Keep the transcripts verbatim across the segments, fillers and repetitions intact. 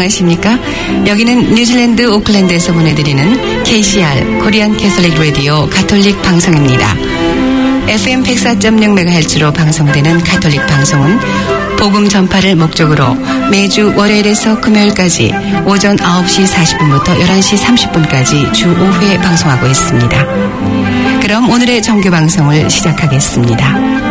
안녕하십니까? 여기는 뉴질랜드 오클랜드에서 보내드리는 케이씨알 코리안 캐톨릭 라디오 가톨릭 방송입니다. 에프엠 백사 점 영 메가헤르츠로 방송되는 가톨릭 방송은 복음 전파를 목적으로 매주 월요일에서 금요일까지 오전 아홉 시 사십 분부터 열한 시 삼십 분까지 주 오 회 방송하고 있습니다. 그럼 오늘의 정규 방송을 시작하겠습니다.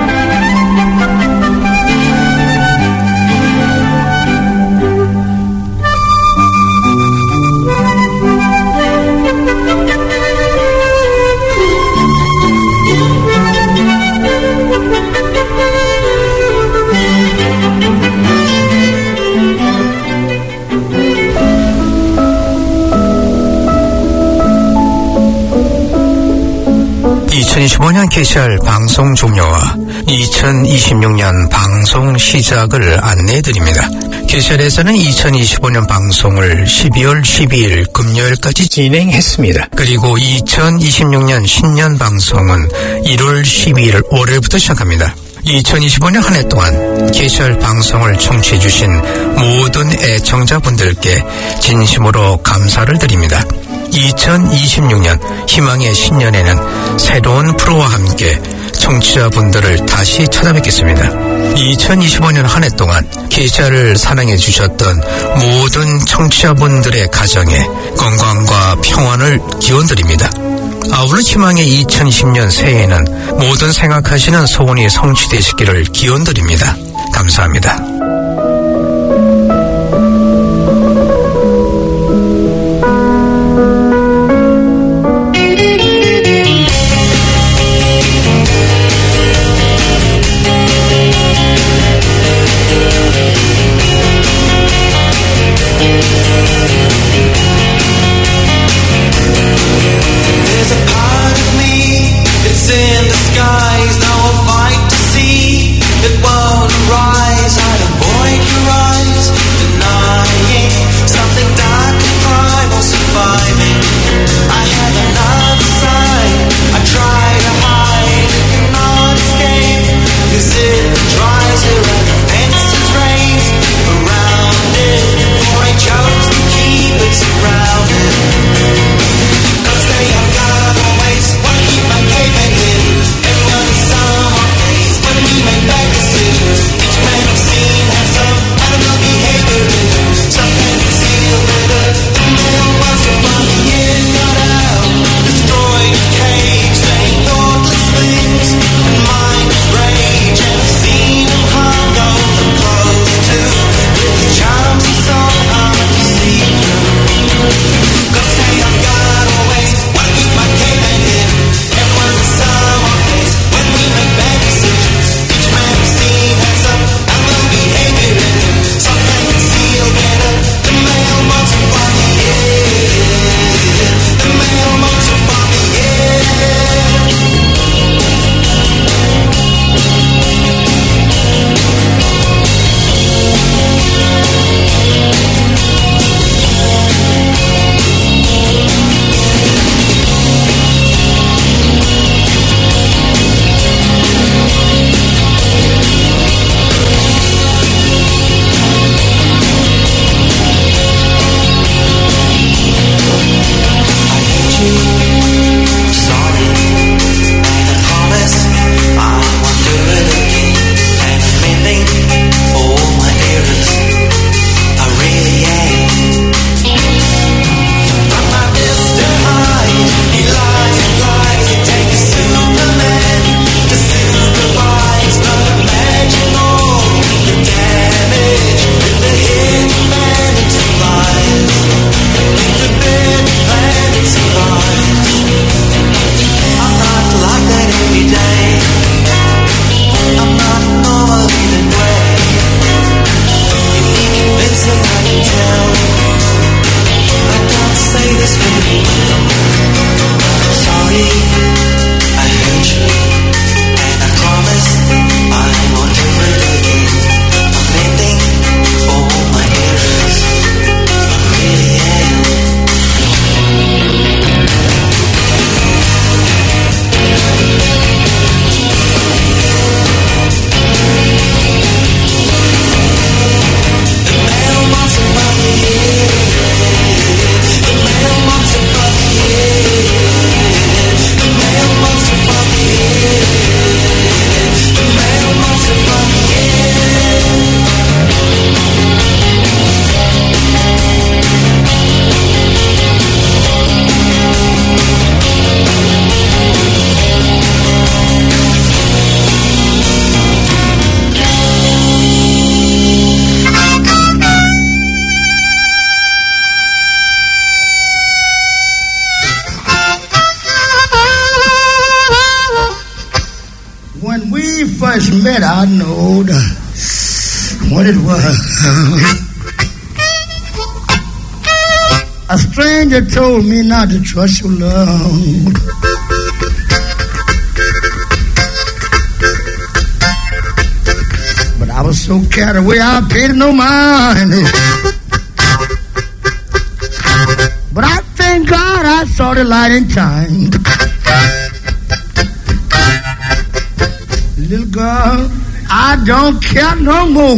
이천이십오 년 케이씨알 방송 종료와 이천이십육 년 방송 시작을 안내해드립니다. 케이씨알에서는 이천이십오 년 방송을 십이월 십이일 금요일까지 진행했습니다. 그리고 이천이십육 년 신년 방송은 일월 십이일 월요일부터 시작합니다. 이천이십오 년 한 해 동안 케이씨알 방송을 청취해주신 모든 애청자분들께 진심으로 감사를 드립니다. 이천이십육 년 희망의 신년에는 새로운 프로와 함께 청취자분들을 다시 찾아뵙겠습니다. 이천이십오 년 한 해 동안 케이씨알을 사랑해 주셨던 모든 청취자분들의 가정에 건강과 평안을 기원드립니다. 아울러 희망의 이천이십 년 새해에는 모든 생각하시는 소원이 성취되시기를 기원드립니다. 감사합니다. Skies, now I'll fight to see it won't rise. I am born that I know what it was. A stranger told me not to trust your love. But I was so carried away, I paid no mind. But I thank God I saw the light in time. Little girl, I don't care no more.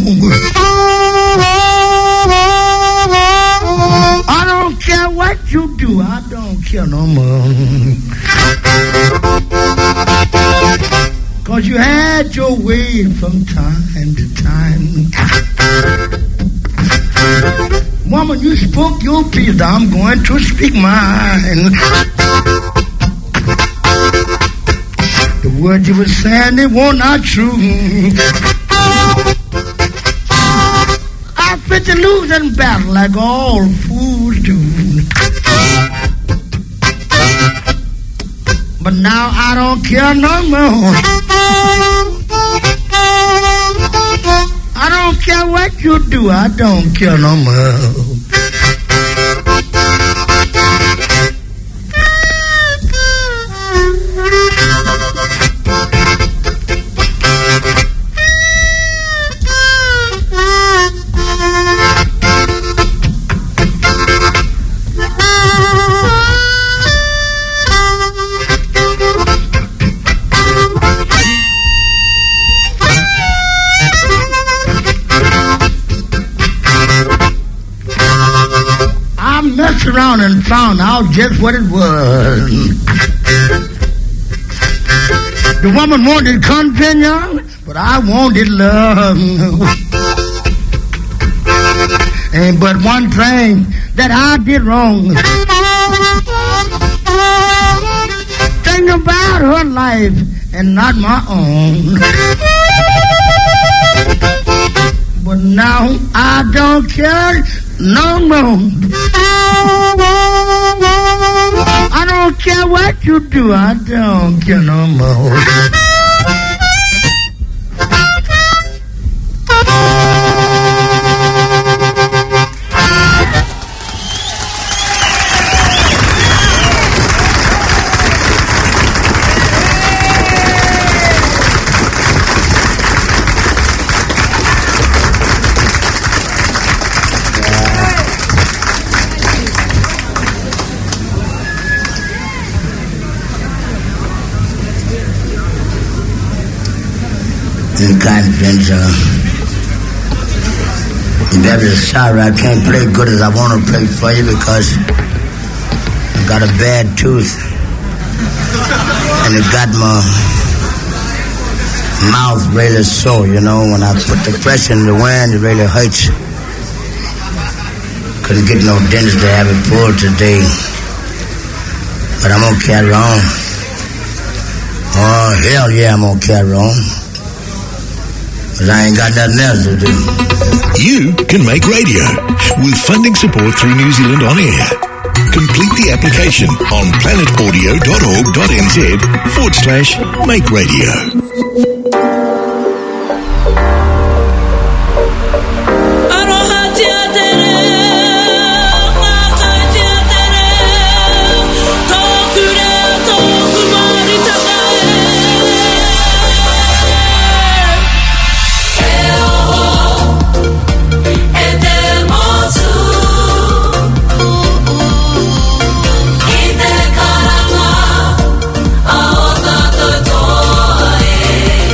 I don't care what you do, I don't care no more. Cause you had your way from time to time. Woman, you spoke your piece, I'm going to speak mine. The words you were saying, they were not true. I fit to losing battle like all fools do. But now I don't care no more. I don't care what you do, I don't care no more. Around and found out just what it was. The woman wanted companion, but I wanted love. And but one thing that I did wrong, think about her life and not my own. But now I don't care no more. I don't care what you do, I don't care no more. In confidence, uh, I'm sorry I can't play good as I want to play for you because I got a bad tooth and it got my mouth really sore, you know. When I put the pressure in the wind, it really hurts. Couldn't get no dentist to have it pulled today, but I'm gonna carry on. Oh, hell yeah, I'm gonna carry on. Because I ain't got nothing else to do. You can make radio with funding support through New Zealand On Air. Complete the application on planetaudio.org.nz forward slash make radio. Oh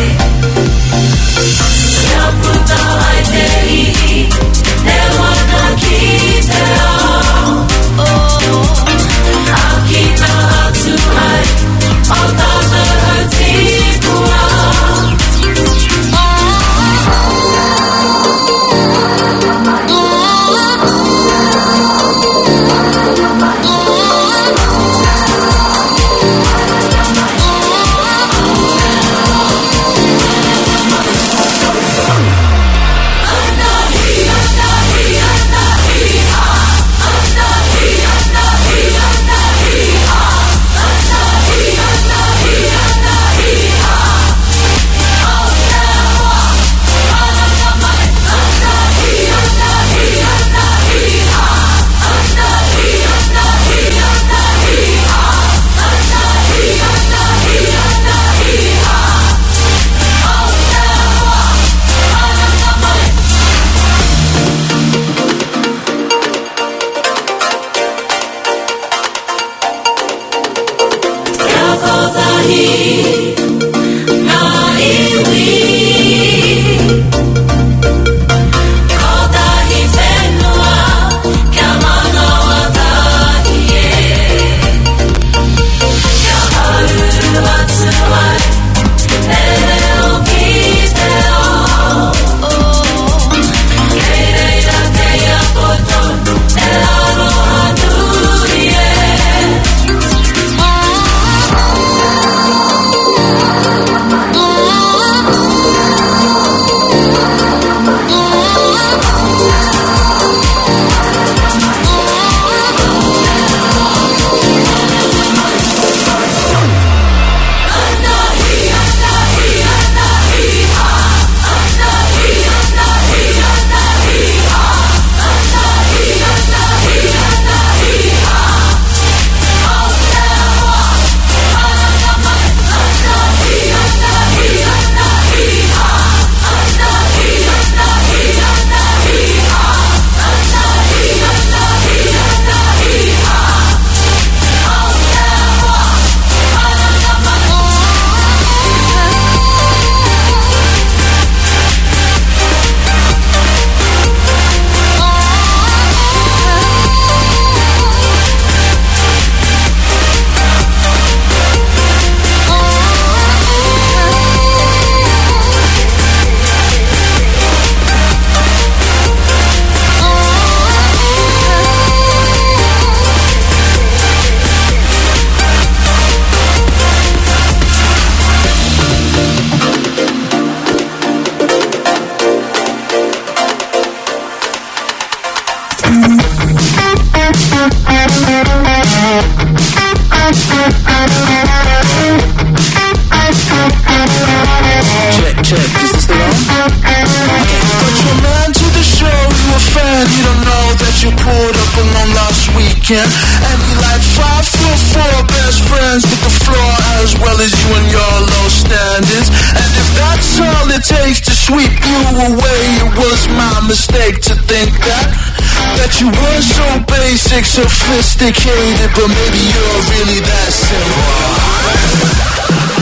can. And we like five foot four best friends with the floor as well as you and your low standards. And if that's all it takes to sweep you away, it was my mistake to think that that you were so basic, sophisticated, but maybe you're really that simple.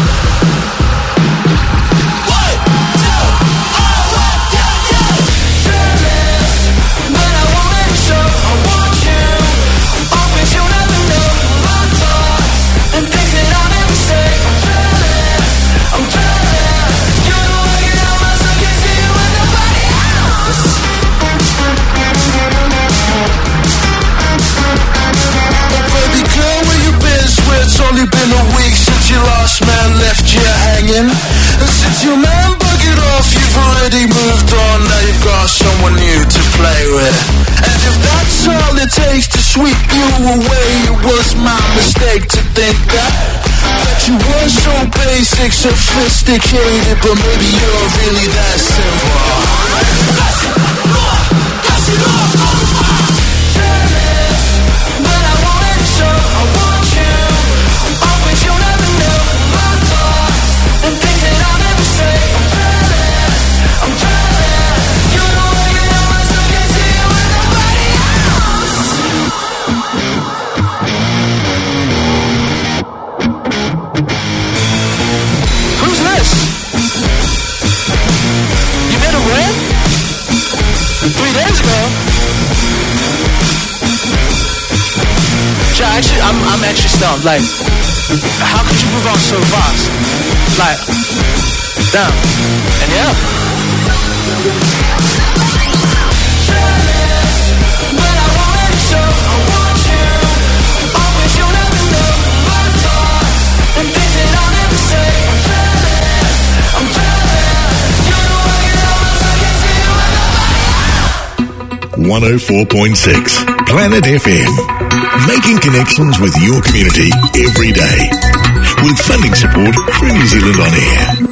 Only been a week since your last man left you hanging. And since your man buggered off, you've already moved on. Now you've got someone new to play with. And if that's all it takes to sweep you away, it was my mistake to think that that you were so basic, sophisticated, but maybe you're really that simple. But I wanted so, I want you. Always you'll never know my thoughts and things that I'll never say. I'm jealous, I'm jealous. You know I get on myself, can't see you with nobody else. Who's this? You met a when? Three days ago. Actually, I'm, I'm actually stumped. Like, how could you move on so fast? Like, damn. And yeah. But I want it so, I want you. Always you'll never know my thoughts and things that I'll never say. I'm jealous, I'm jealous. You know I get on myself, I can't see you with nobody. one oh four point six Planet F M. Making connections with your community every day. With funding support through New Zealand On Air.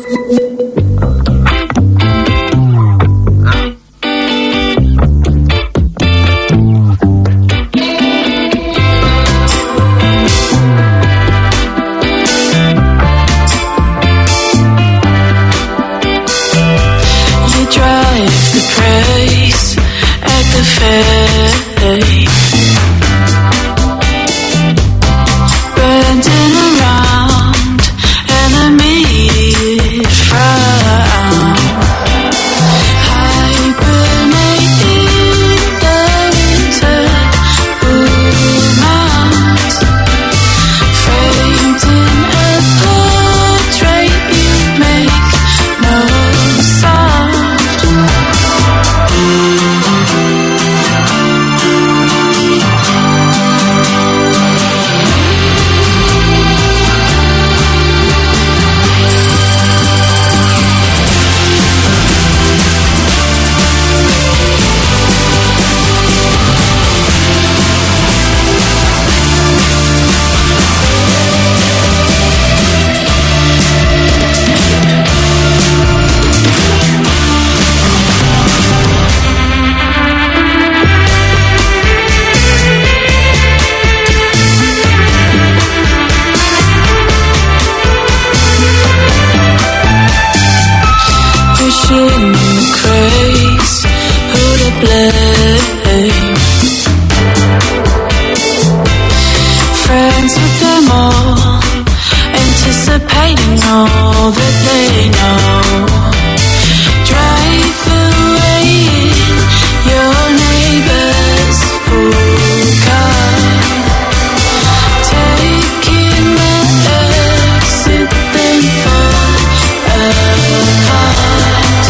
You drive the price at the fair. Around and the immediate frown. all that they know. Drive away in your neighbor's pool car, taking the exit, then fall apart.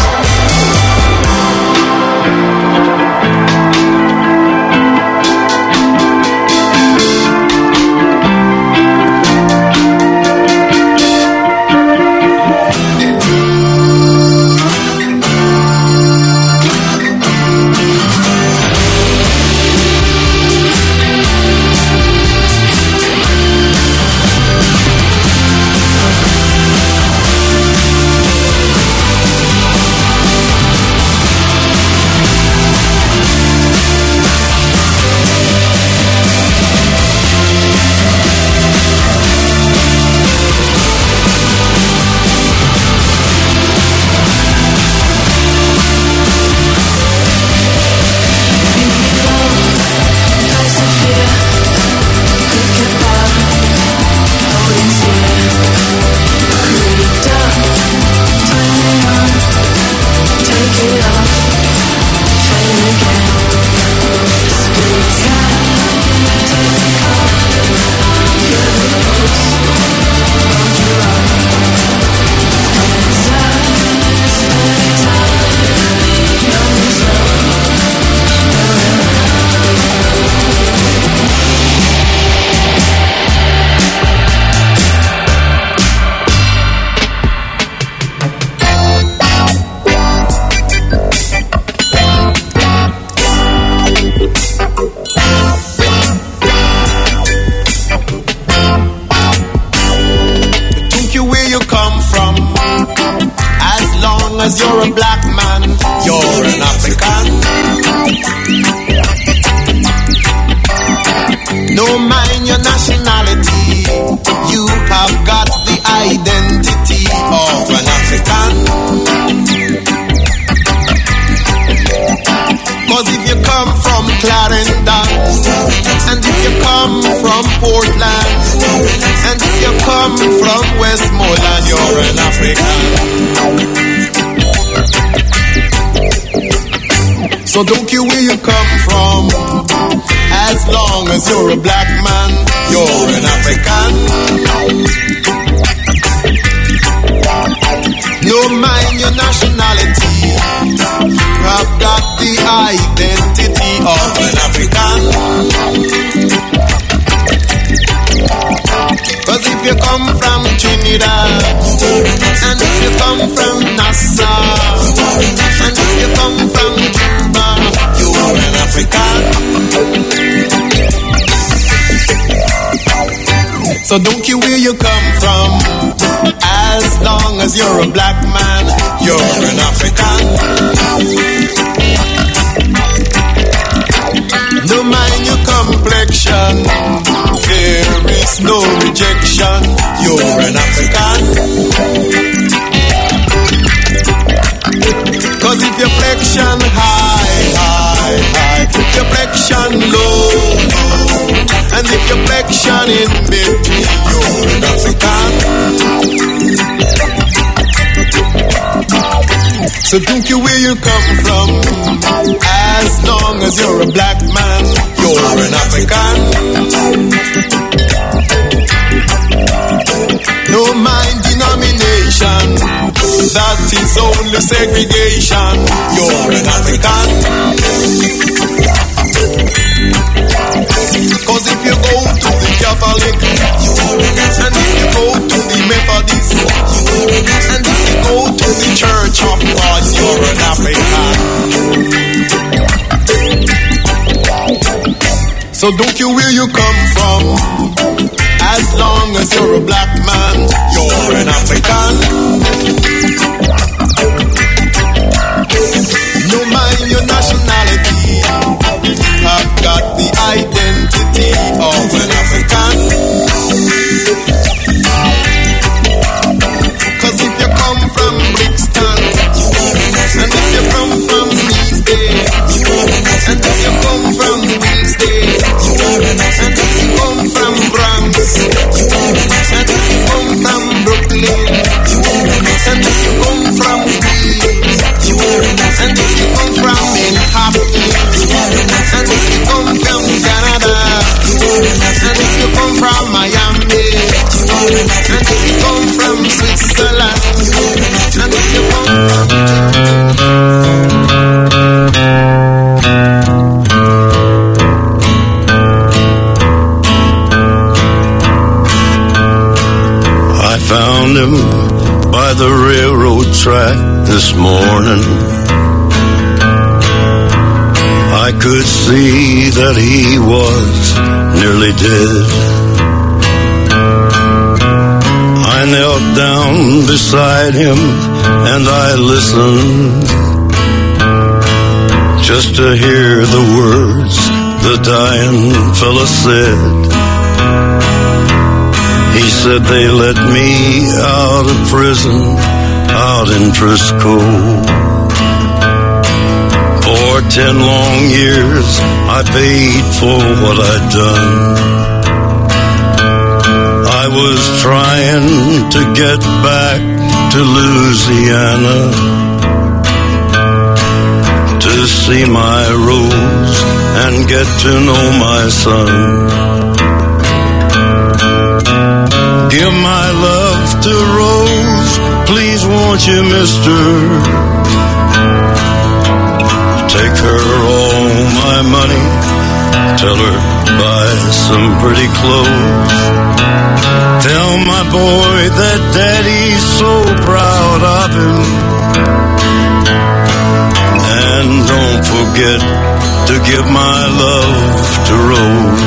black man, you're an African. No mind your nationality, you have got the identity of an African. Cause if you come from Clarendon, and if you come from Portland, and if you come from Westmoreland, you're an African. So don't care where you come from, as long as you're a black man, you're an African. No mind your nationality, you have got the identity of an African. Cause if you come from Trinidad, and if you come from Nassau, and if you come from Cuba, you are an African. So don't care where you come from, as long as you're a black man, you're an African. No mind your complexion, there is no rejection, you're an African. Cause if your flexion high, high, high, your flexion low, and if your flexion in between, you're an African. So don't care where you come from, as long as you're a black man, you're an African. No mind denomination, that is only segregation, you're an African. Cause if you go to the Catholic, and if you go to the Methodist, and if you go to the Church of God, you're an African. So don't care where you come from, as long as you're a black man, you're an African. No mind your nationality, have got the identity of an African. Cause if you come from Brixton, and if you come from Eastgate, and if you come from Wednesday, and if you come from Bronx, and if you come from Brooklyn, and if you come from Queens, and if you come from Manhattan, and if you come from Canada, and if you come from Miami, and if you come from Switzerland, and if you come I found him by the railroad track this morning. I could see that he was nearly dead. I knelt down beside him and I listened, just to hear the words the dying fella said. He said they let me out of prison, out in Frisco. For ten long years I paid for what I'd done. I was trying to get back to Louisiana, to see my Rose and get to know my son. Give my love to Rose, please won't you, mister? Take her all my money, tell her buy some pretty clothes. Tell my boy that daddy's so proud of him, and don't forget to give my love to Rose.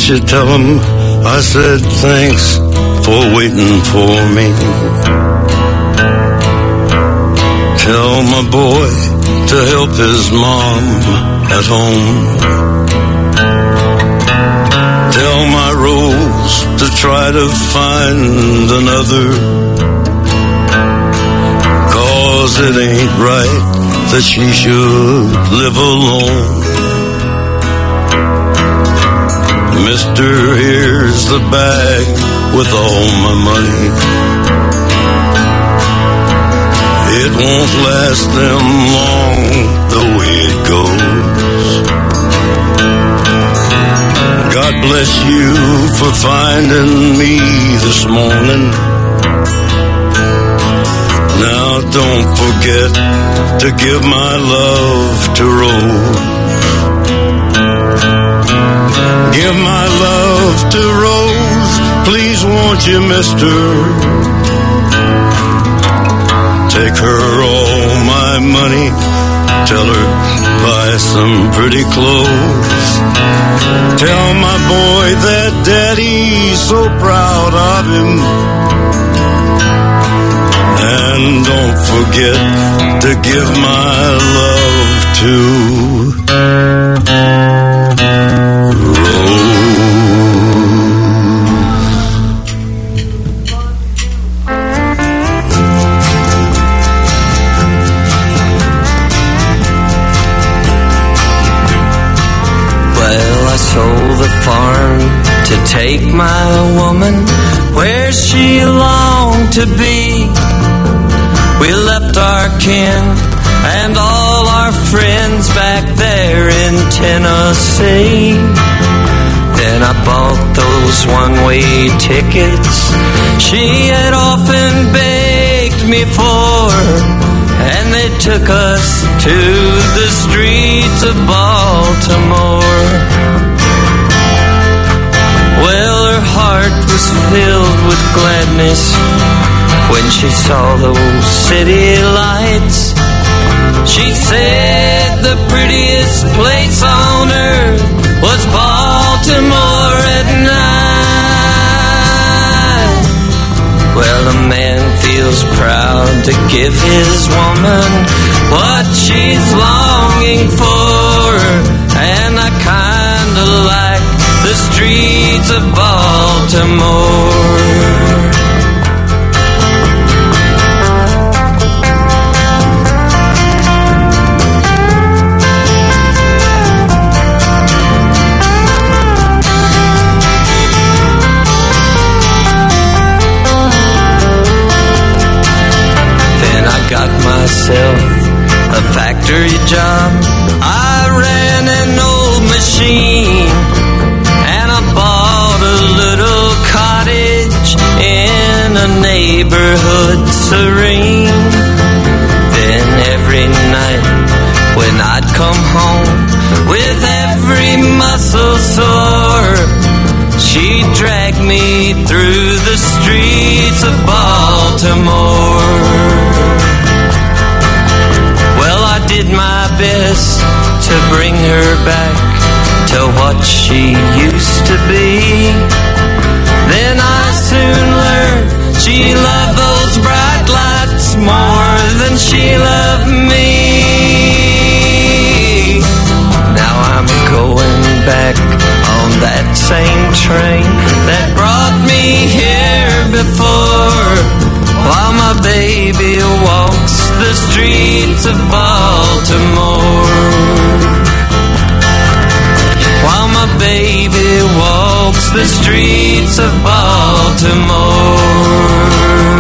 you tell him I said thanks for waiting for me. Tell my boy to help his mom at home. Tell my Rose to try to find another, 'cause it ain't right that she should live alone. Mister, here's the bag with all my money. It won't last them long the way it goes. God bless you for finding me this morning. Now don't forget to give my love to Rose. Give my love to Rose, please won't you, mister? Take her all my money, tell her buy some pretty clothes. Tell my boy that daddy's so proud of him. And don't forget to give my love to Rose. Well, I sold the farm to take my woman where she longed to be. We left our kin and all our friends back there in Tennessee. Then I bought those one-way tickets she had often begged me for, and they took us to the streets of Baltimore. Well, her heart was filled with gladness when she saw those city lights. She said the prettiest place on earth was Baltimore at night. Well, a man feels proud to give his woman what she's longing for, and I kinda like the streets of Baltimore. Got myself a factory job. I ran an old machine, and I bought a little cottage in a neighborhood serene. Then every night when I'd come home with every muscle sore, she'd drag me through the streets of Baltimore. Did my best to bring her back to what she used to be. Then I soon learned she loved those bright lights more than she loved me. Now I'm going back on that same train that brought me here before, while my baby walks the streets of Baltimore. While my baby walks the streets of Baltimore.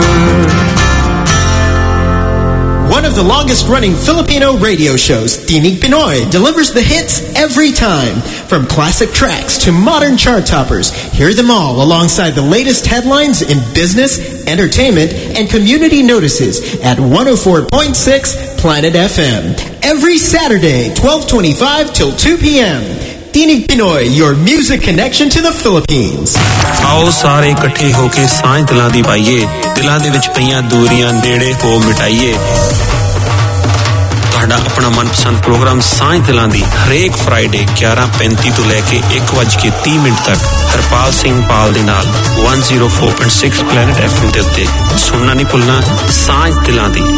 One of the longest-running Filipino radio shows, Tinig Pinoy, delivers the hits every time. From classic tracks to modern chart toppers, hear them all alongside the latest headlines in business, entertainment, and community notices at one oh four point six Planet F M. Every Saturday, twelve twenty-five till two p.m. Tinig Pinoy, your music connection to the Philippines. आओ सारे इकट्ठे होके सांझ दिलां दी पाइए, दिलां दे विच पईयां दूरियां नेड़े हो मिटाइए। ਤੁਹਾਡਾ ਆਪਣਾ ਮਨਪਸੰਦ ਪ੍ਰੋਗਰਾਮ ਸਾਂਝ ਦਿਲਾਂ ਦੀ ਹਰੇਕ ਫਰਾਈਡੇ ਗਿਆਰਾਂ ਪੈਂਤੀ ਤੋਂ ਲੈ ਕੇ ਇੱਕ ਵੱਜ ਕੇ ਤੀਹ ਮਿੰਟ ਤੱਕ ਹਰਪਾਲ ਸਿੰਘ ਪਾਲ ਦੇ ਨਾਲ one oh four point six planet F M ਦੇ ਉੱਤੇ ਸੁਣਨਾ ਨਹੀਂ ਭੁੱਲਣਾ ਸਾਂਝ ਦਿਲਾਂ ਦੀ।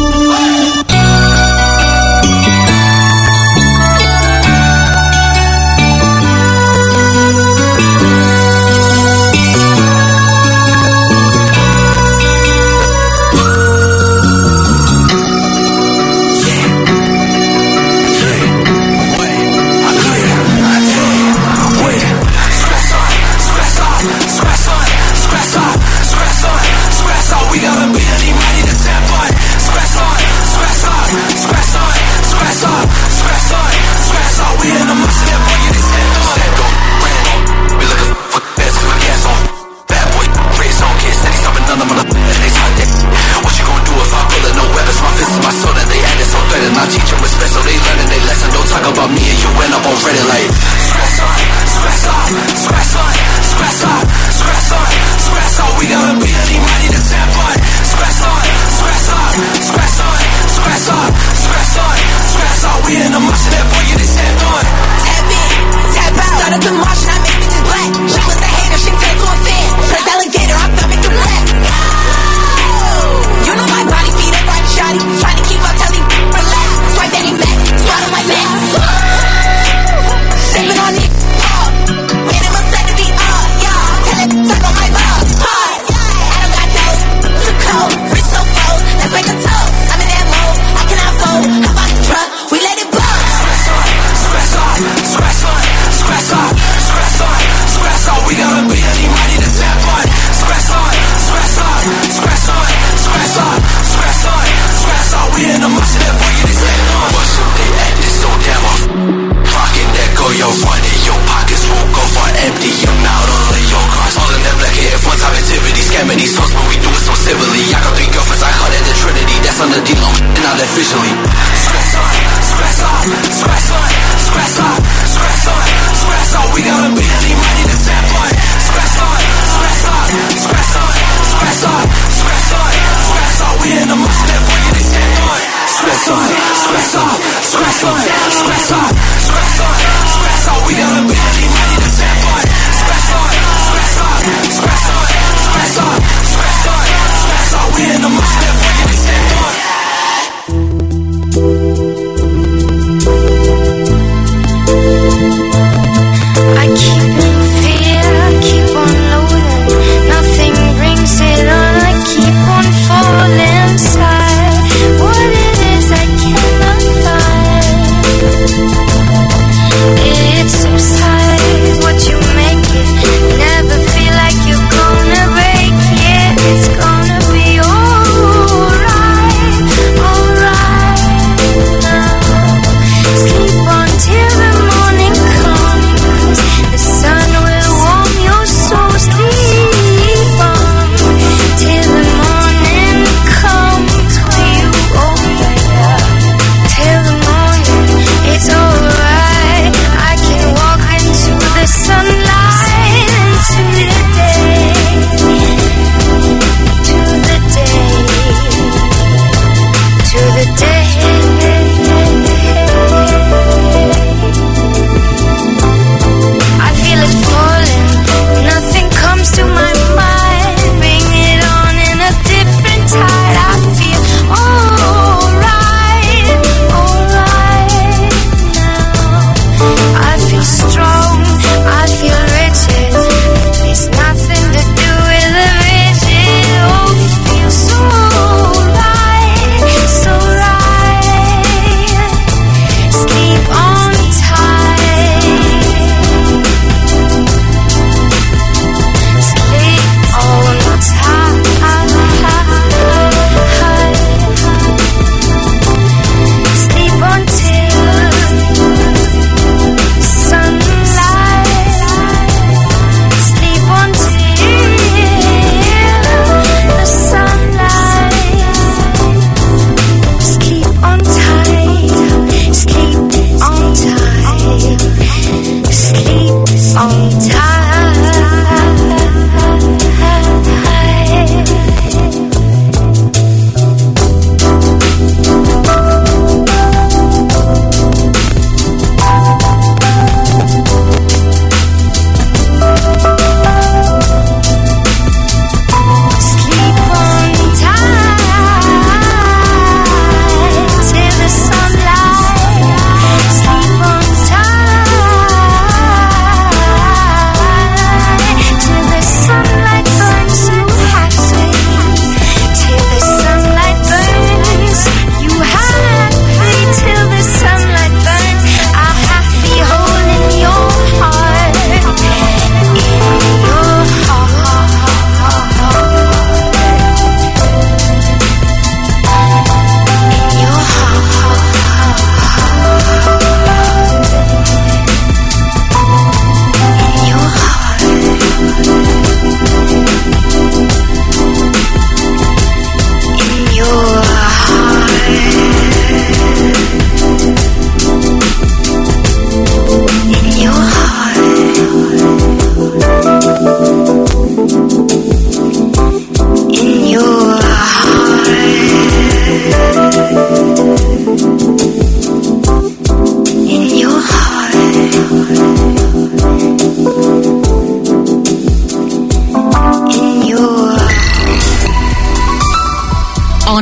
To the day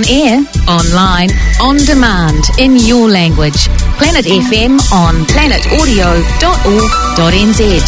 air, online, on demand, in your language. Planet F M on planet audio dot org dot n z.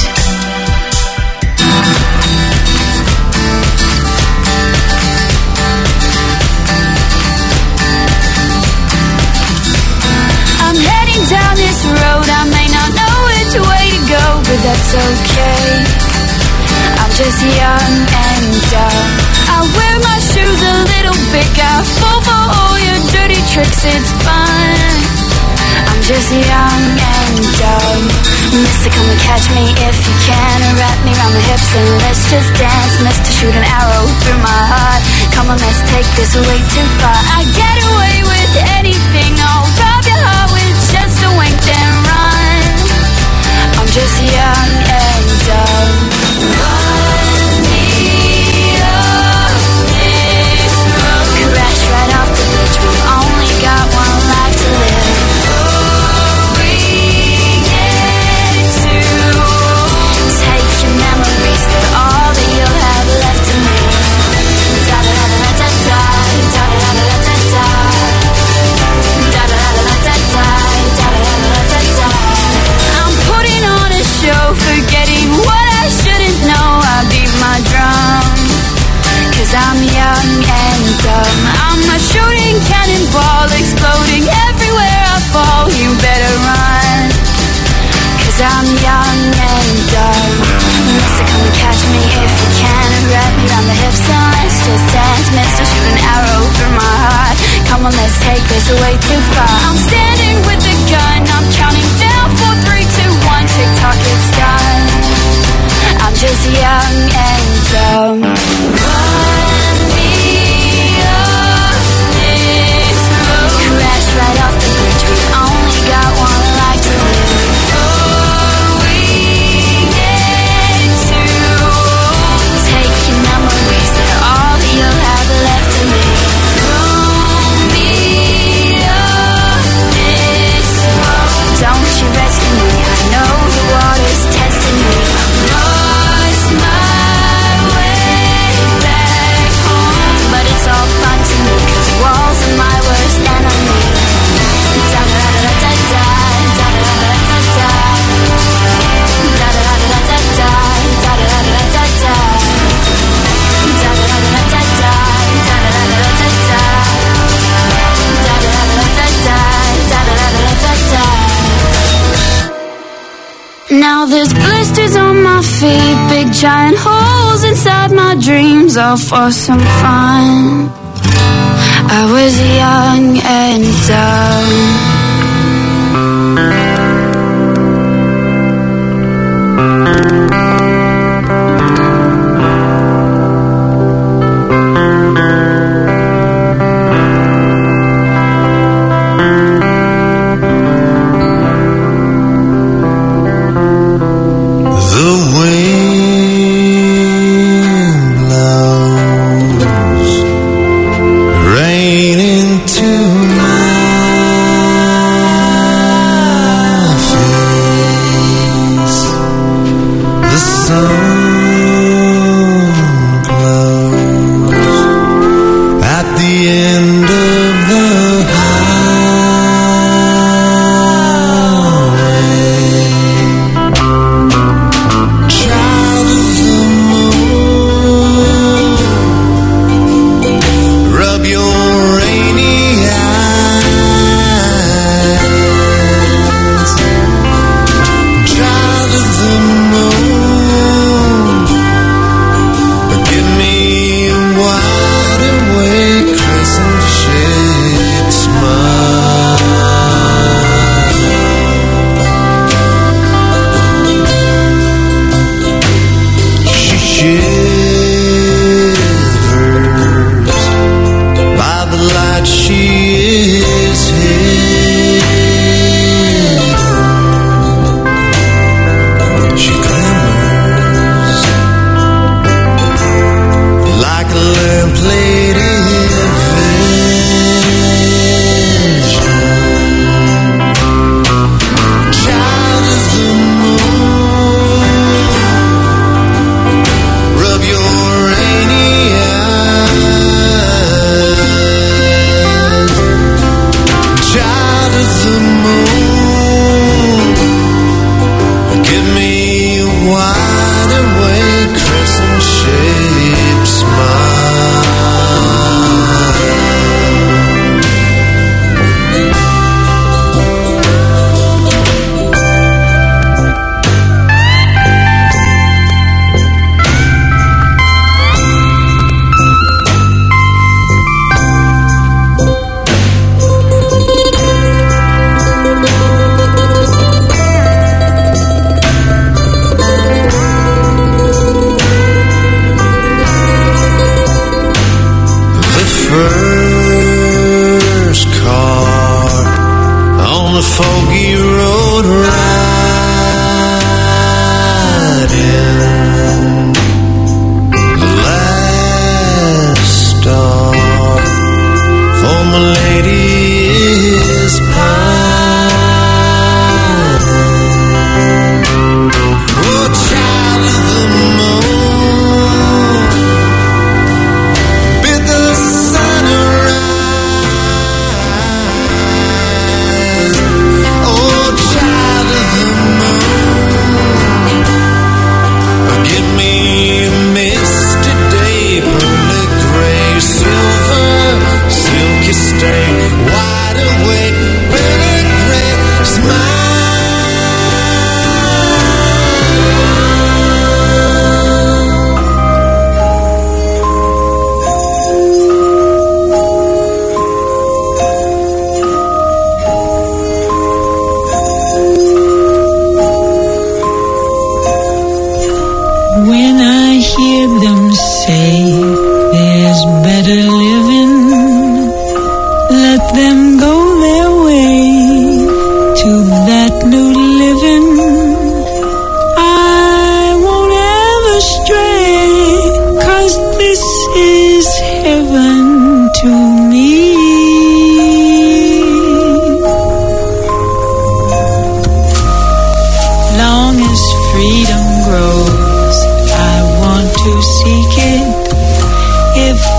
Down this road, I may not know which way to go, but that's okay. I'm just young and dumb. I wear my shoes a little big, I fall for all your dirty tricks, it's fun. I'm just young and dumb. Mister, come and catch me if you can, wrap me around the hips and let's just dance. Mister, shoot an arrow through my heart. Come on, let's take this way too far. I get away with anything, I'll rob your heart with just a wink then run. I'm just young and dumb. Run me up this road. Crash right off the bridge, we've only got one life to live. Oh, we get to take your memories, they're all that you'll have left to me. Da da da da da da, da da da da da da. Da da da da da da, da da da da da. I'm putting on a show, forgetting what I shouldn't know. I beat my drum, cause I'm young and dumb. I'm a shooting cannonball, exploding everywhere I fall. You better run, cause I'm young and dumb. Mister, come and catch me if you can, wrap me around the hips and let's just dance. Mister, shoot an arrow through my heart. Come on, let's take this way too far. I'm standing with the gun, I'm counting down, four, three, two, one, tick tock, it's done. I'm just young and dumb. Run me up this road. Crash right off the bridge, we've only got one life to live. Oh, we get to take your memories, they're all that you'll have left to me. Roll me up this road. Don't you rescue me, I know the water's testing me. I'm lost my way back home, but it's all fun to me, cause walls are my worst enemy. Da da da da da da, da da da da da da. Da da da da da da, da da da da da da. Da da da da da da, da da da da da da. Da da da da da da, da da da da da. Now there's blisters on my feet, big giant holes inside my dreams, all for some fun. I was young and dumb. Raining tonight.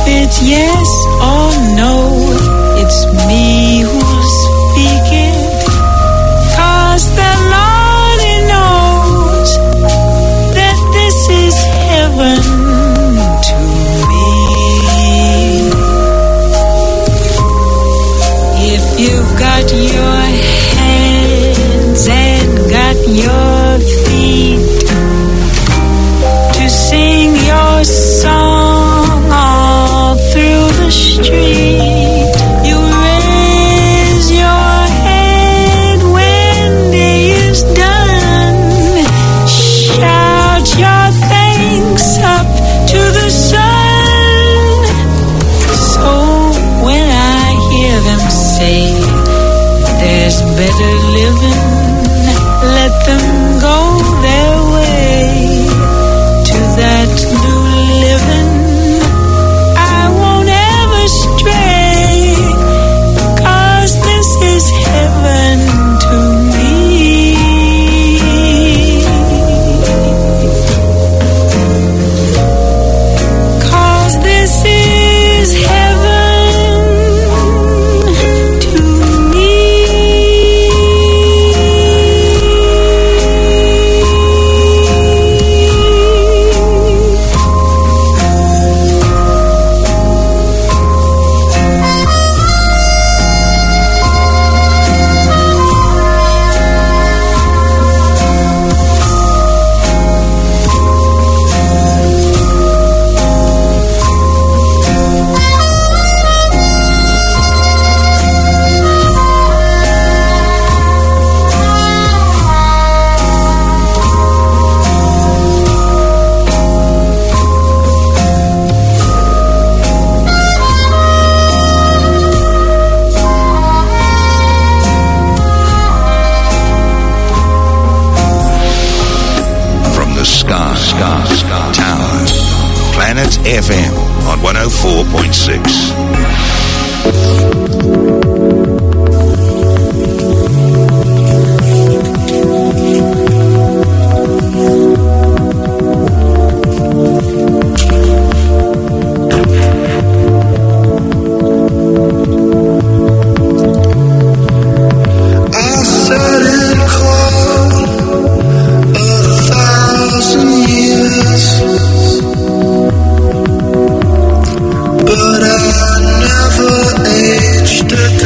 it's yes or no, it's me who's speaking. 'Cause the Lord knows that this is heaven to me. If you've got your hands and got your feet to sing your song all through the street, you raise your head when day is done, shout your thanks up to the sun. So when I hear them say there's better living, let them go their way to that new living. I won't ever stray, 'cause this is heaven to me. 'Cause this is heaven to me. From the Sky, Sky, Sky Tower, Planet F M on one oh four point six. I said it cold a thousand years, but I never aged a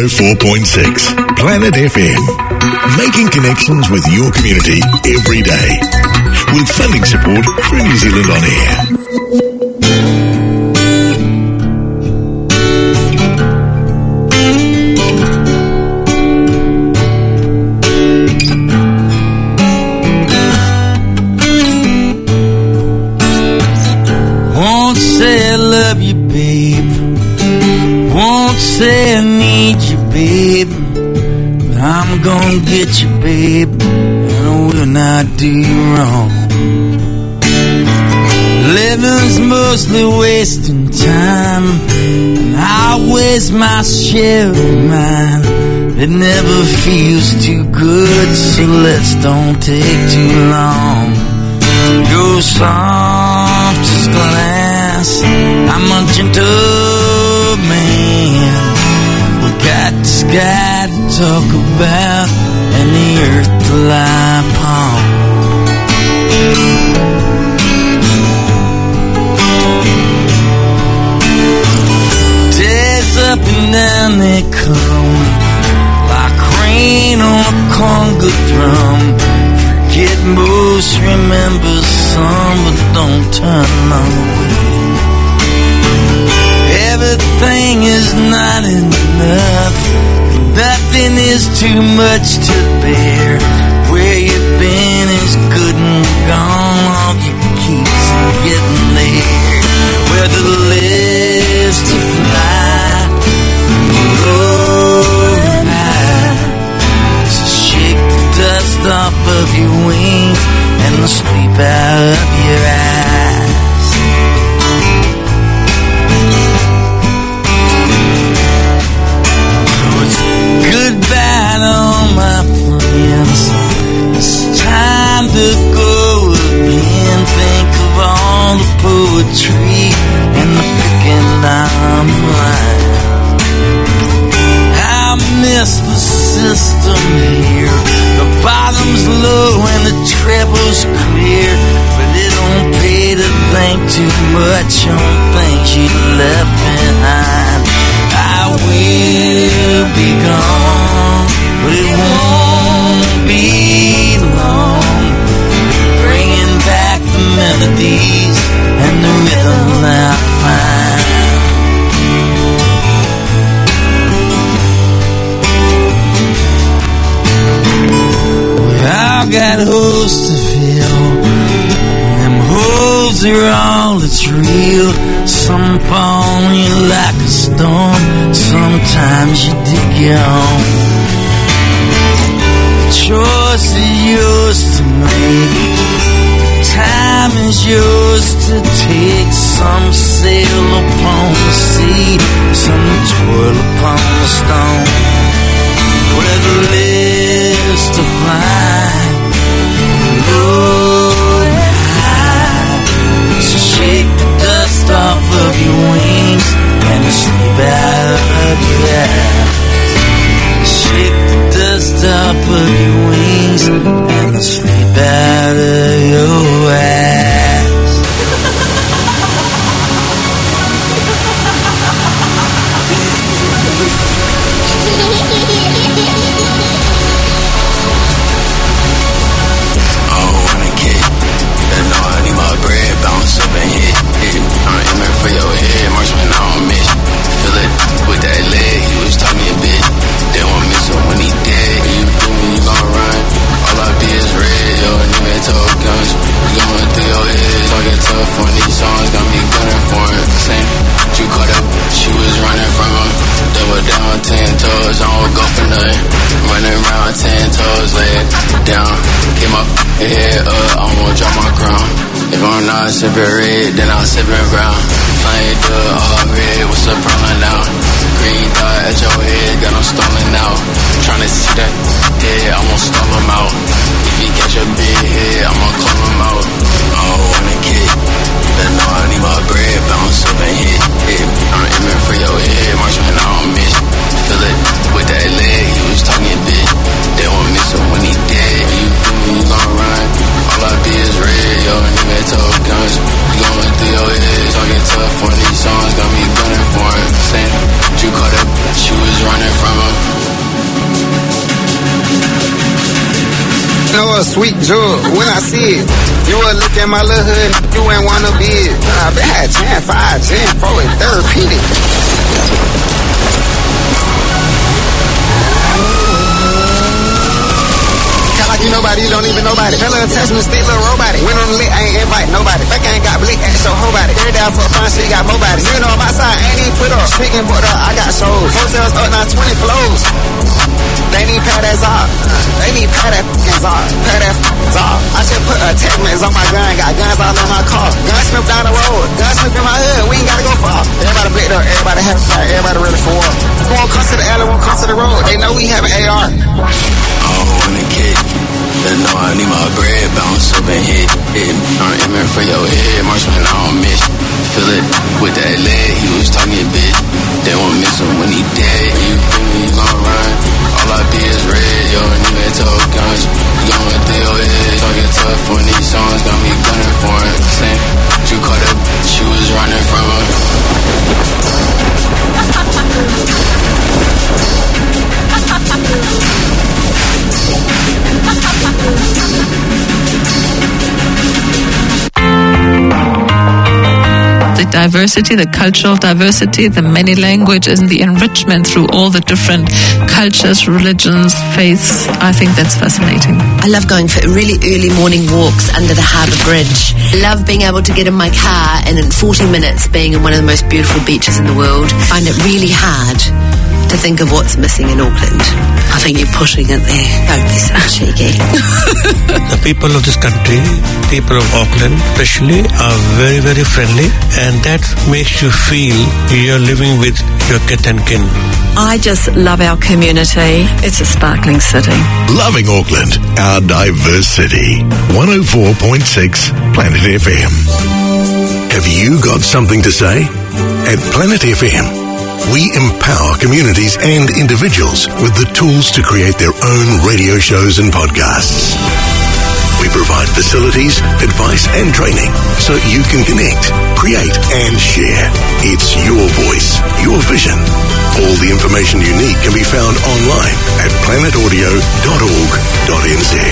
oh four point six. Planet F M. Making connections with your community every day. With funding support through New Zealand On Air. Won't say I love you, babe. Won't say I need you, babe. But I'm gonna get you, babe, and I will not do you wrong. Living's mostly wasting time, and I waste my share of mine. It never feels too good, so let's don't take too long. You're soft as glass, I'm a gentle man. We got the sky to talk about and the earth to lie upon. Days up and down they come like rain on a conga drum. Forget most, remember some, but don't turn away. Everything is not enough, nothing is too much to bear. Where you've been is good and gone, all you keeps getting there. Where the lives to fly, low high. So shake the dust off of your wings and the sleep out of your eyes. Goodbye to all my friends, it's time to go again. Think of all the poetry and the picking down the line. I miss the system here. The bottom's low and the treble's clear, but it don't pay to think too much on things you left behind. I will be gone, but it won't be long. Bringing back the melodies and the rhythm I find. We all got holes to fill, them holes are all that's real. Some fall on you like a storm, sometimes you dig your own. The choice is yours to make, time is yours to take. Some sail upon the sea, some twirl upon the stone. Whether lives to fly low and high, so shake the dust off of your wings and sleep out of your eyes. Shake the dust off of your wings and sleep out of your eyes. For your head, marksman, I don't miss. Feel it with that leg, he was talking a bit. They won't miss him when he dead. You do when you gon' run. All I be is red, yo, nigga told guns. Going through your head, talking tough on these songs. Got me gunning for him. Same, you caught up, she was running from him. Double down, ten toes, I don't go for nothing. Running around, ten toes, lay it down. Came up, head up, I won't drop my crown. If I'm not sipping red, then I'm sipping brown. Flame the all red, what's the problem now? Green dot at your head, got them stalling out. Tryna see that head, I won't stall them out. If you catch a big head, I'ma call them out. Oh, wanna kick, then know I need my bread, bounce up and hit, hit. I'm aiming for your head, marksman, I don't miss. Feel it with that leg, he was talking big. They won't miss him when he dead. You do when you gon' run. All I be is red, yo, nigga told guns. Going through your head, talking tough on these songs, got me gunning for him. know a sweet drug when I see it. You would look at my little hood, you ain't wanna be it. I been had ten, five, ten, four, and therapeutic. You nobody, you don't even nobody. That little attachment, stick little robotic. Went on the lit, I ain't invite nobody. Back ain't got blick, ain't show whole body. Every down for a fun shit, got more bodies. You know my side, ain't even put up. Speaking put up, I got shows. Hotels up, now twenty flows. They need pad that off. They need pad that f***ing off. Pad that f***ing off. I just put attachments on my gun, got guns all on my car. Gunsmith down the road, gunsmith in my hood, we ain't gotta go far. Everybody blicked up, everybody have a fight, everybody ready for war. Won't come to the alley, won't come to the road. They know we have an A R. Oh, and a kid. They know I need my bread, bounce up and hit it. I'm aiming for your head, marksman, I don't miss. Feel it with that leg, he was talking a bit. They won't miss him when he dead. You think you gon' run? All I did is red, yo, and even told guns. You gon' deal your head, talking tough on these songs, got me gunning for it. Same, you caught up, she was running from her. The diversity, the cultural diversity, the many languages, and the enrichment through all the different cultures, religions, faiths. I think that's fascinating. I love going for really early morning walks under the harbour bridge. Love being able to get in my car and in forty minutes being in one of the most beautiful beaches in the world. Find it really hard to think of what's missing in Auckland. I think you're pushing it there. Don't be so cheeky. The people of this country, people of Auckland especially, are very, very friendly, and that makes you feel you're living with your kith and kin. I just love our community. It's a sparkling city. Loving Auckland, our diverse city. one oh four point six Planet F M. Have you got something to say? At Planet F M, we empower communities and individuals with the tools to create their own radio shows and podcasts. We provide facilities, advice and training so you can connect, create and share. It's your voice, your vision. All the information you need can be found online at planet audio dot org dot n z.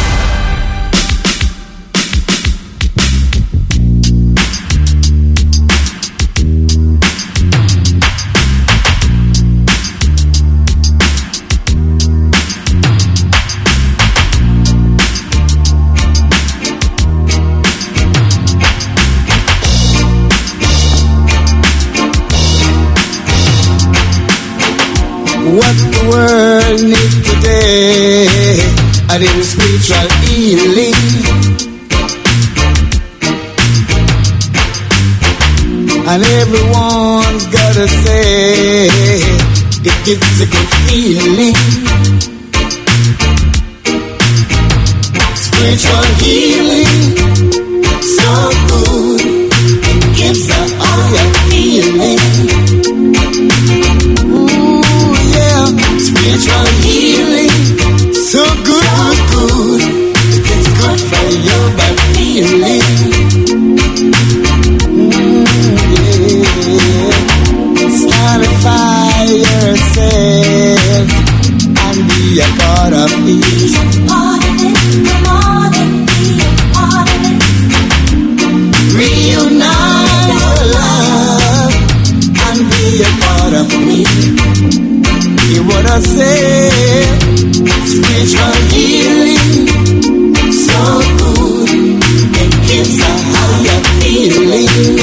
What the world needs today, a little spiritual healing. And everyone's gotta say, it gives a good feeling. Spiritual healing, so good, it gives a higher feeling. Spiritual healing, so good, good, good. It's good for your bad feeling. Mm, yeah. Satisfy yourself and be a part of it. Come on and be a part of it. Reunite your love and be a part of me. Hear what I say, spiritual healing, so good, it gives a higher feeling.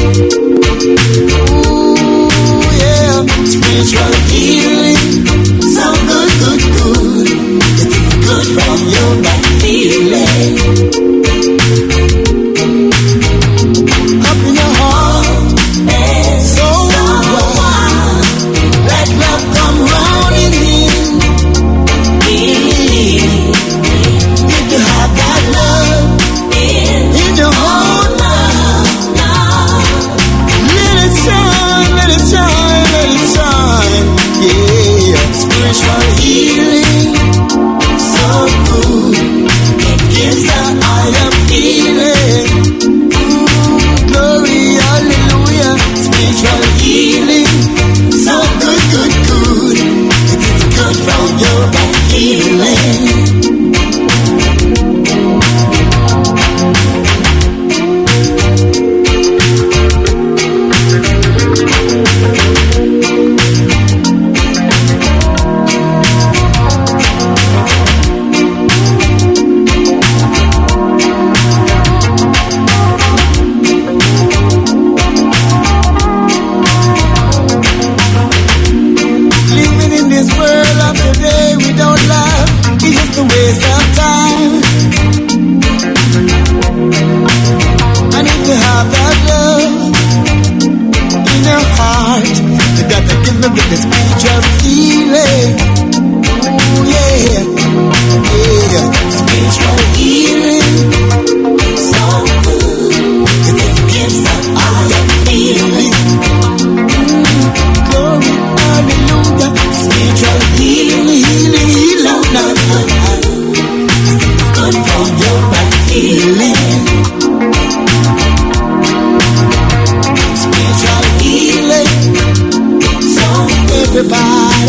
Ooh, yeah, spiritual healing, so good, good, good, it's good from your back feeling. Up in your heart, so wild, let love come round.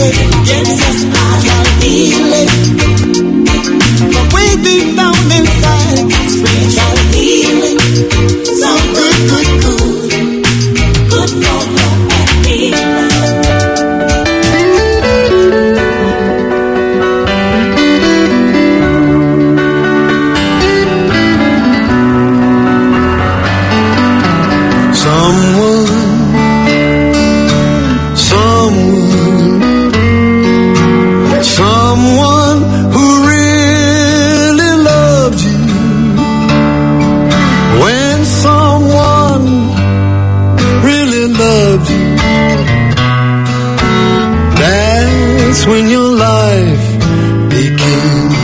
feeling, yes, yes, I got a feeling. But way deep down inside, it's strange, got a feeling. So good, good, good, good for love and feeling. When your life begins.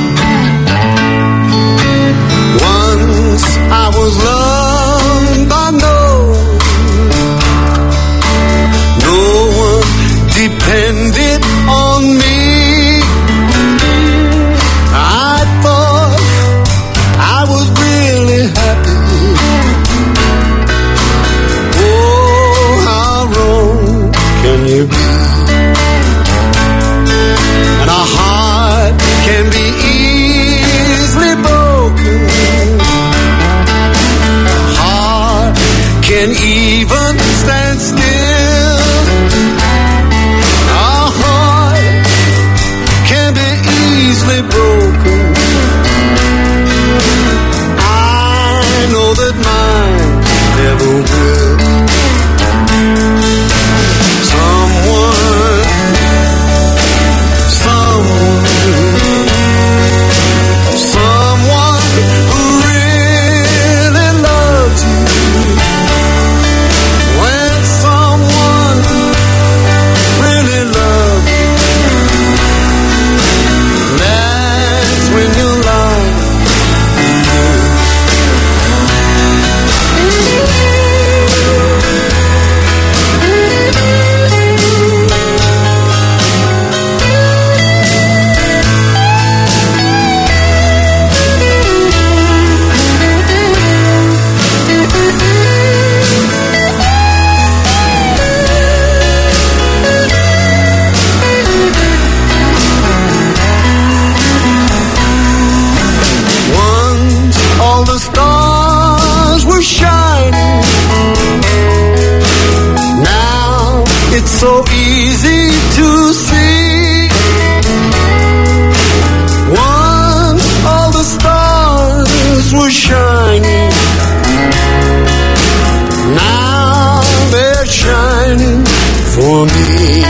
Once I was loved by no no one depended on me. I thought I was really happy. Oh, how wrong can you be? Can be easily broken. Heart can even stand still. A heart can be easily broken. I know that mine never will. Someone, someone. Someone who really loves you. When someone really loves you, that's when your life so easy to see. Once all the stars were shining, now they're shining for me.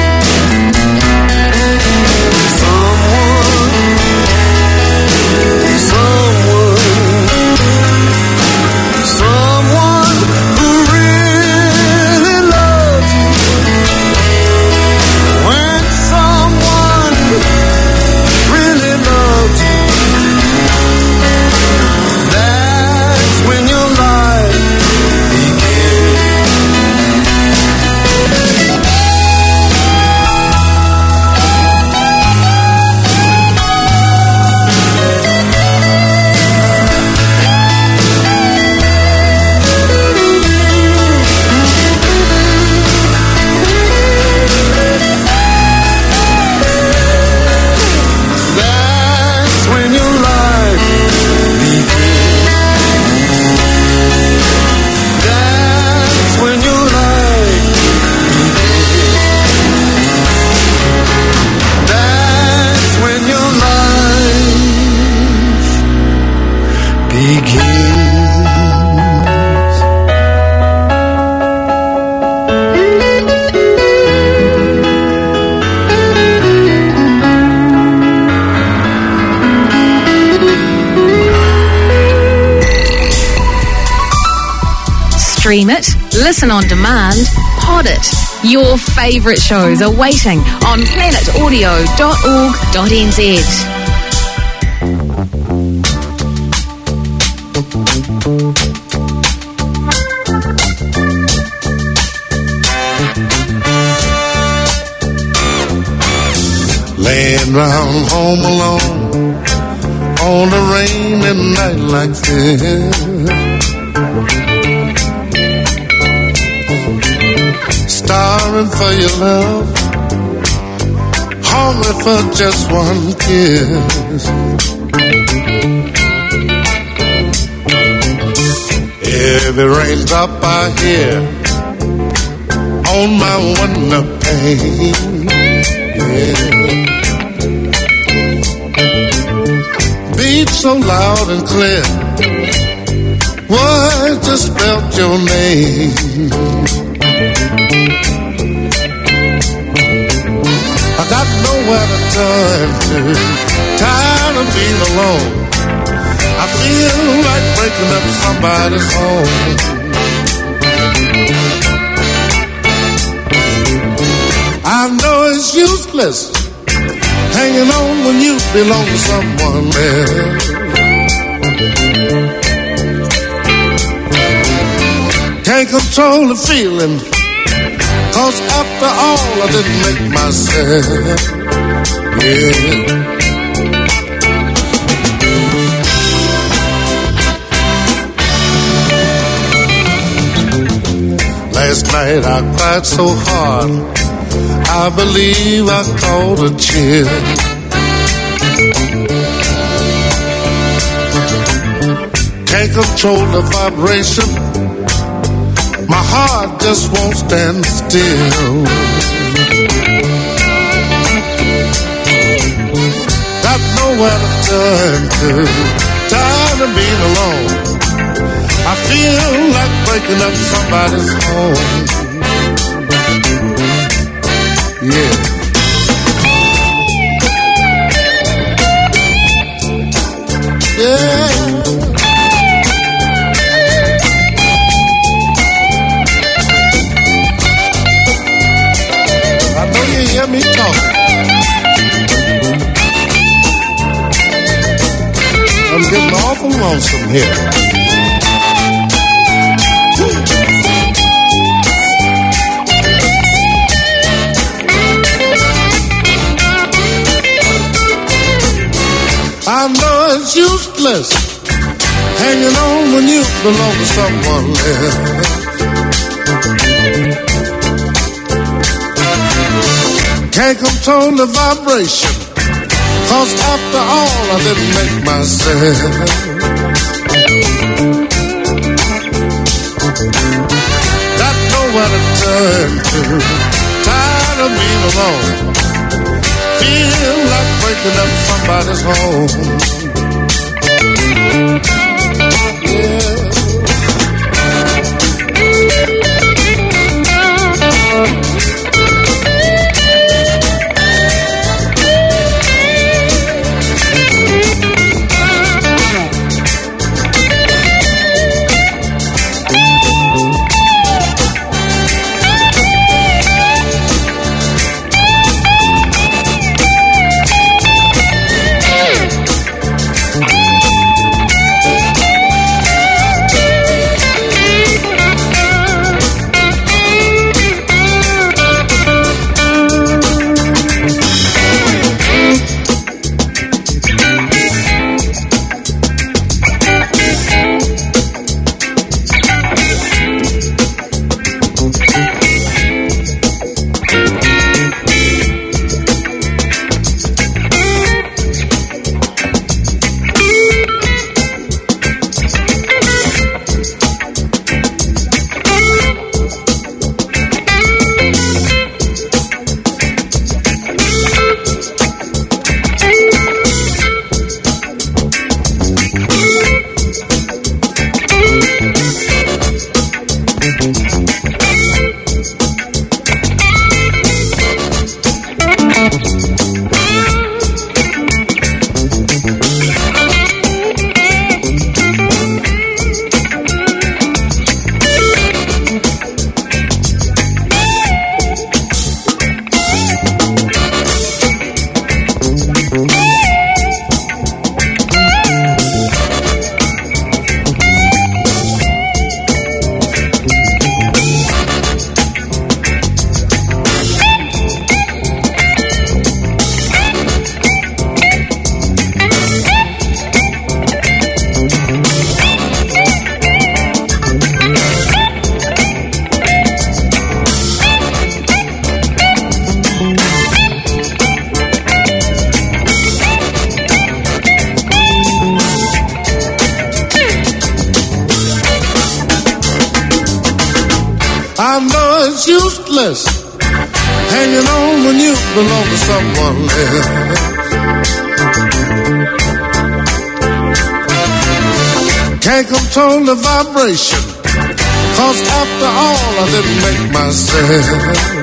Stream it, listen on demand, pod it. Your favourite shows are waiting on planet audio dot org dot n z. Laying round home alone on a rainy night like this, starving for your love, hungry for just one kiss. Every raindrop I hear on my window pane, yeah, beats so loud and clear. Why just spelled your name? I got nowhere to turn to, tired of being alone. I feel like breaking up somebody's home. I know it's useless hanging on when you belong to someone else. Can't control the feeling, 'cause after all I didn't make myself, yeah. Last night I cried so hard, I believe I caught a chill. Can't control the vibration, my heart just won't stand still. Got nowhere to turn to, tired of being alone. I feel like breaking up somebody's home. Yeah. Yeah. I know you hear me talking. I'm getting awful lonesome here. I know it's useless hanging on when you belong to someone else. Can't control the vibration, 'cause after all I didn't make myself. Got nowhere to turn to, tired of being alone. Feel like breaking up somebody's home. Yeah. worthless, hanging on when you belong to someone else. Can't control the vibration, cause after all I didn't make myself.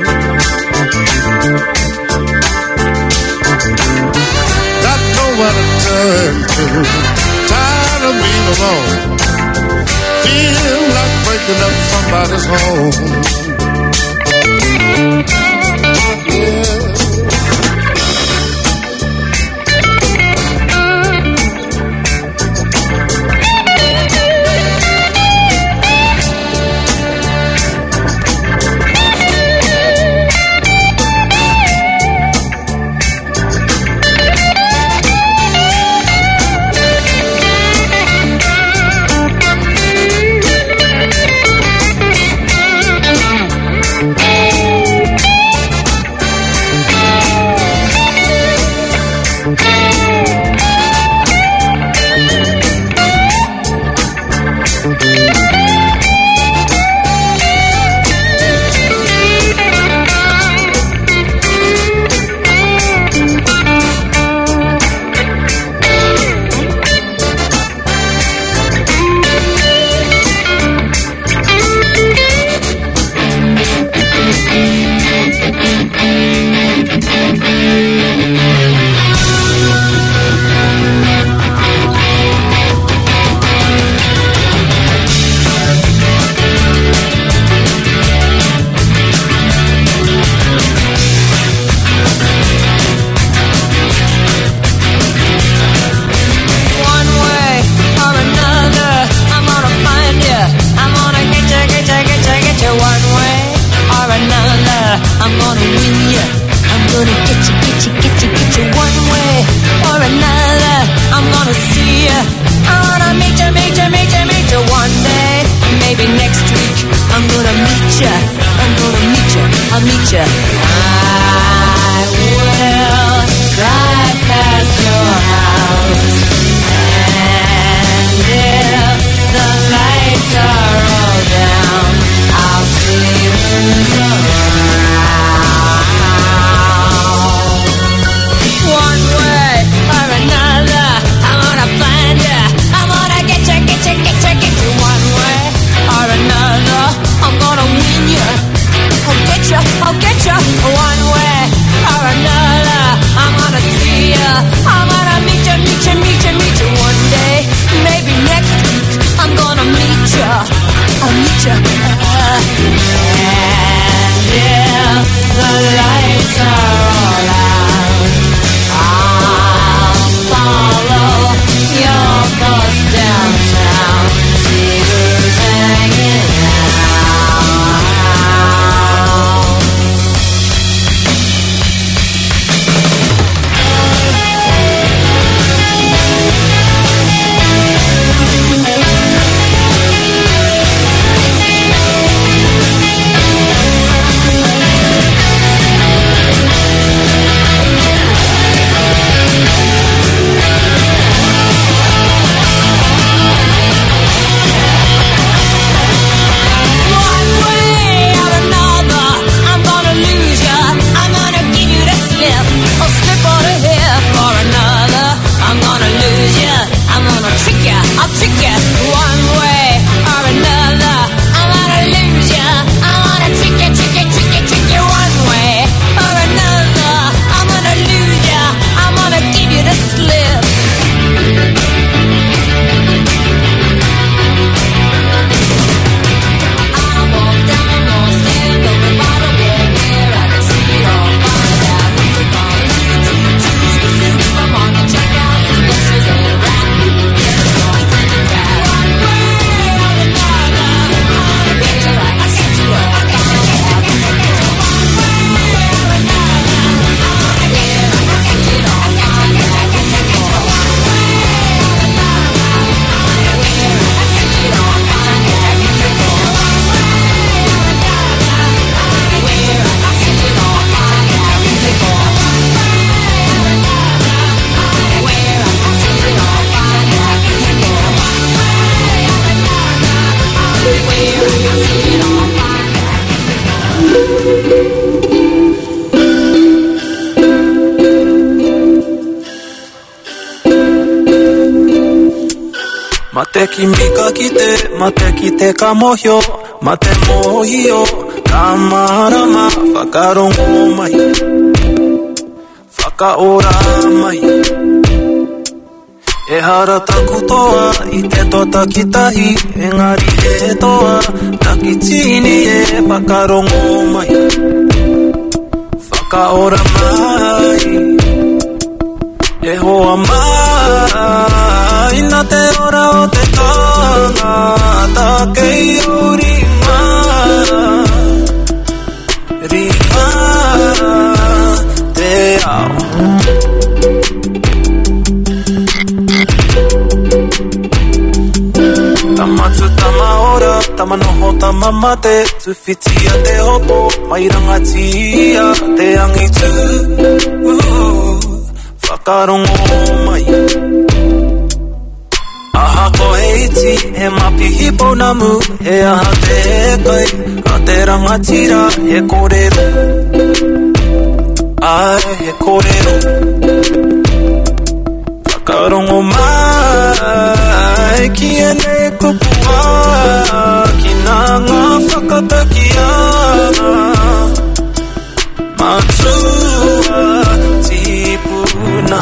Got nowhere to turn to, tired of being alone, feel like breaking up somebody's home. Yeah. Mate kimika kite, mate kite kamohyo, mate mohio, kamarama, whakarongo mai, whakaora mai. E hara taku toa, i te tota kitahi, engari e toa, taki tini e whakarongo mai, whakaora mai. E hoa mai, na te ora o te tangata, kei o ringa, ringa te ao. Tamatsu tama ora, tama noho tama mate, tuwhitia te hopo, mai rangatia, te angitu, whakarongo mai. Aha ko heiti, he mapi hipo namu, he aha te kai, a te rangatira, he kōrero. Ai, he kōrero. Whakarongo mai, ki ene kupua, ki nā ngā whakatakia. Matua tipuna.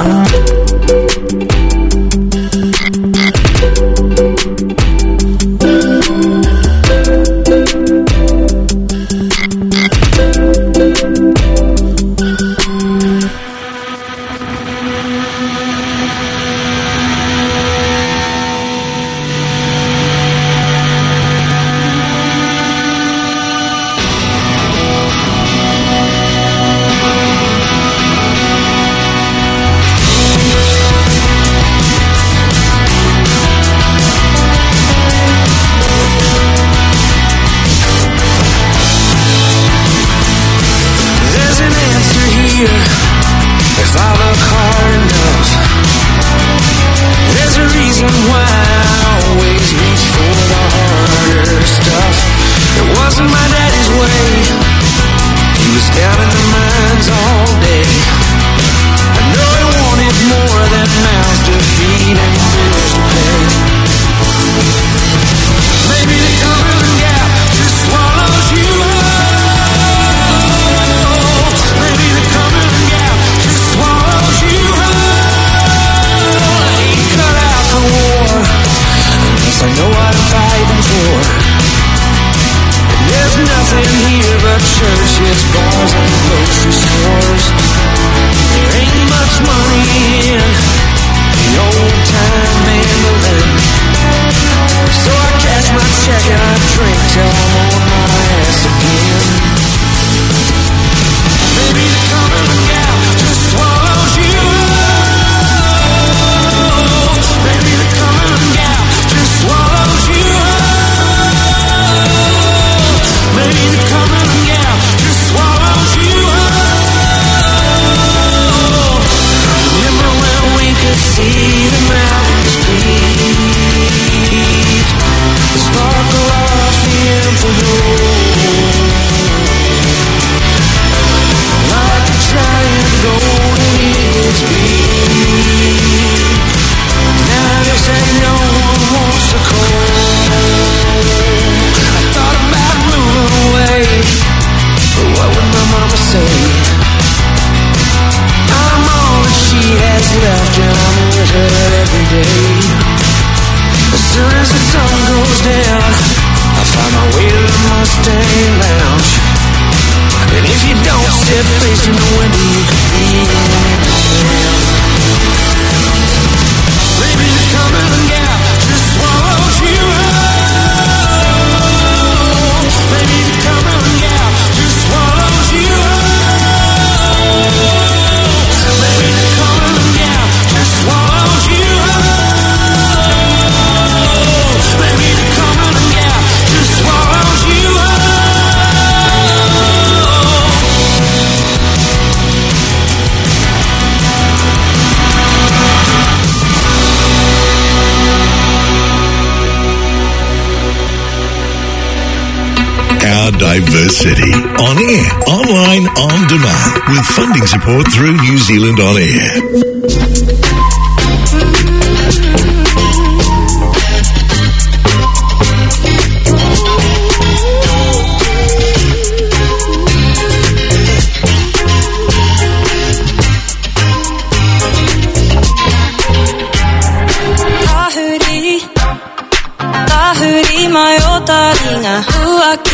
Diversity. On air, online, on demand, with funding support through New Zealand On Air.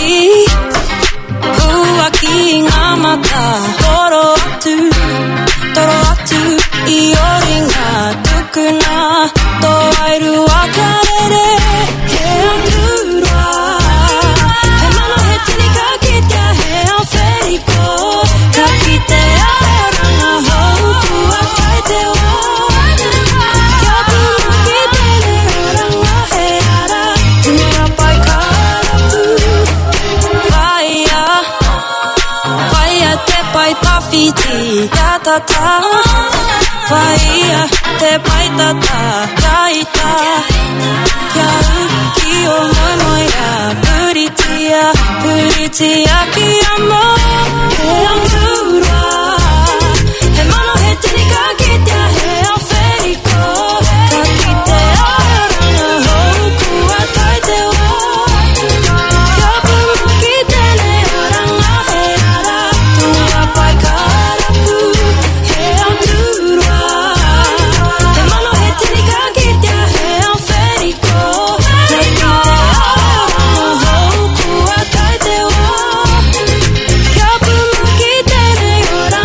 浮気がまたドロアトゥドロアトゥいおりがトゥクナドワイル別れでヘアトゥーラヘマのヘチにかけてヘアフェリコかきてやらなほうくは変えてはやぶむきてねらがへやらつにらぱいからぷファイヤーファイヤーてぱいたフィティやたたファイヤーてぱいたた焼いたやうきをももやプリティやプリティやきやもヘアトゥーラヘマのヘチにかけてヘアフェリコかきてやらなほうくは変えてはやぶむきてねやらがへやらとにやぱいからぷヘアトゥーラヘマのヘチにかけてヘアフェリコかきてやらなほうくは変えてはやぶむきてねやら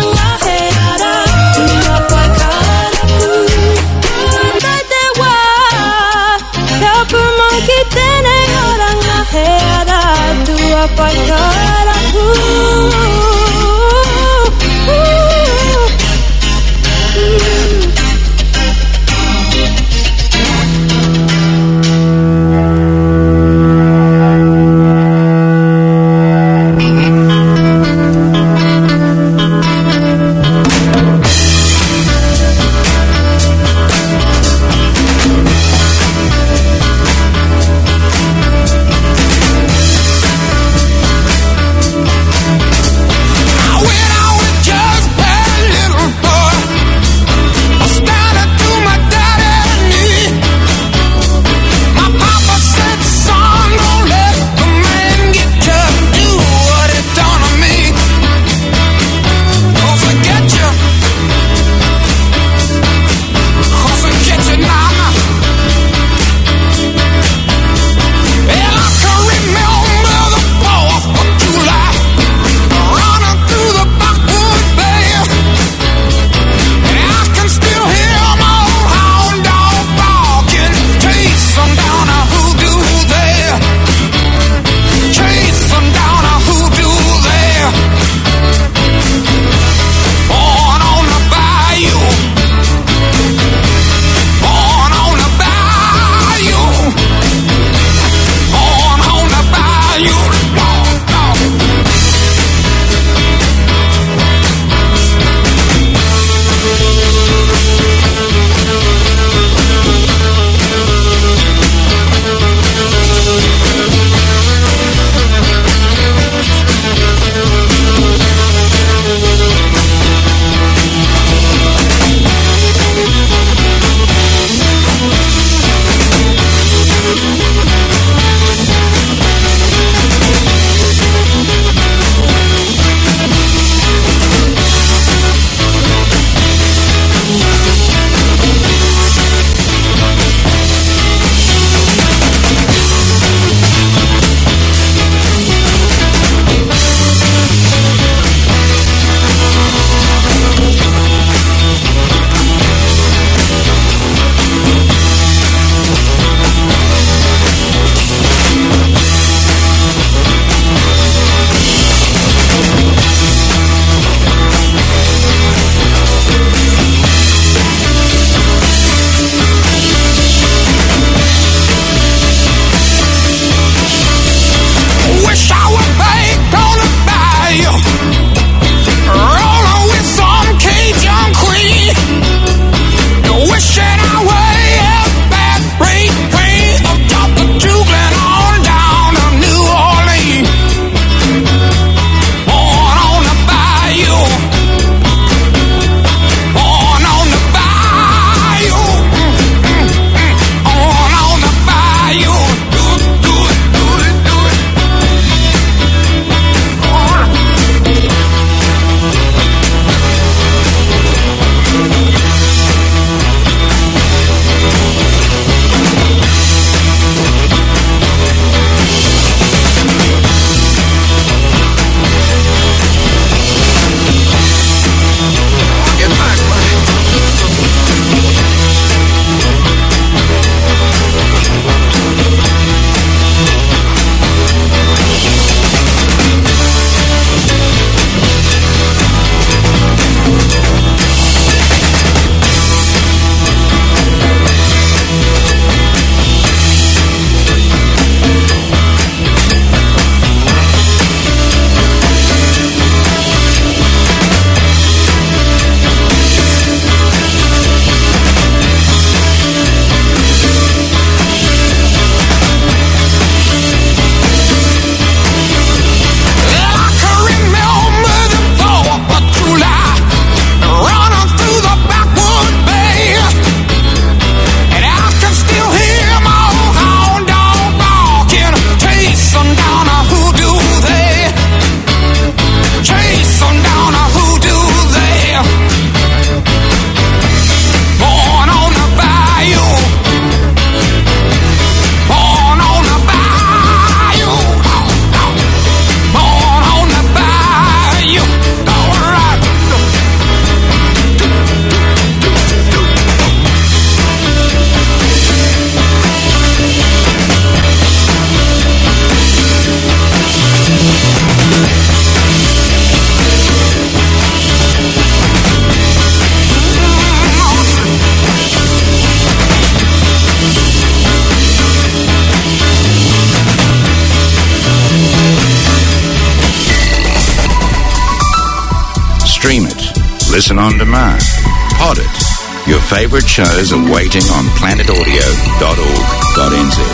listen on demand, pod it. Your favorite shows are waiting on planet audio dot org dot n z.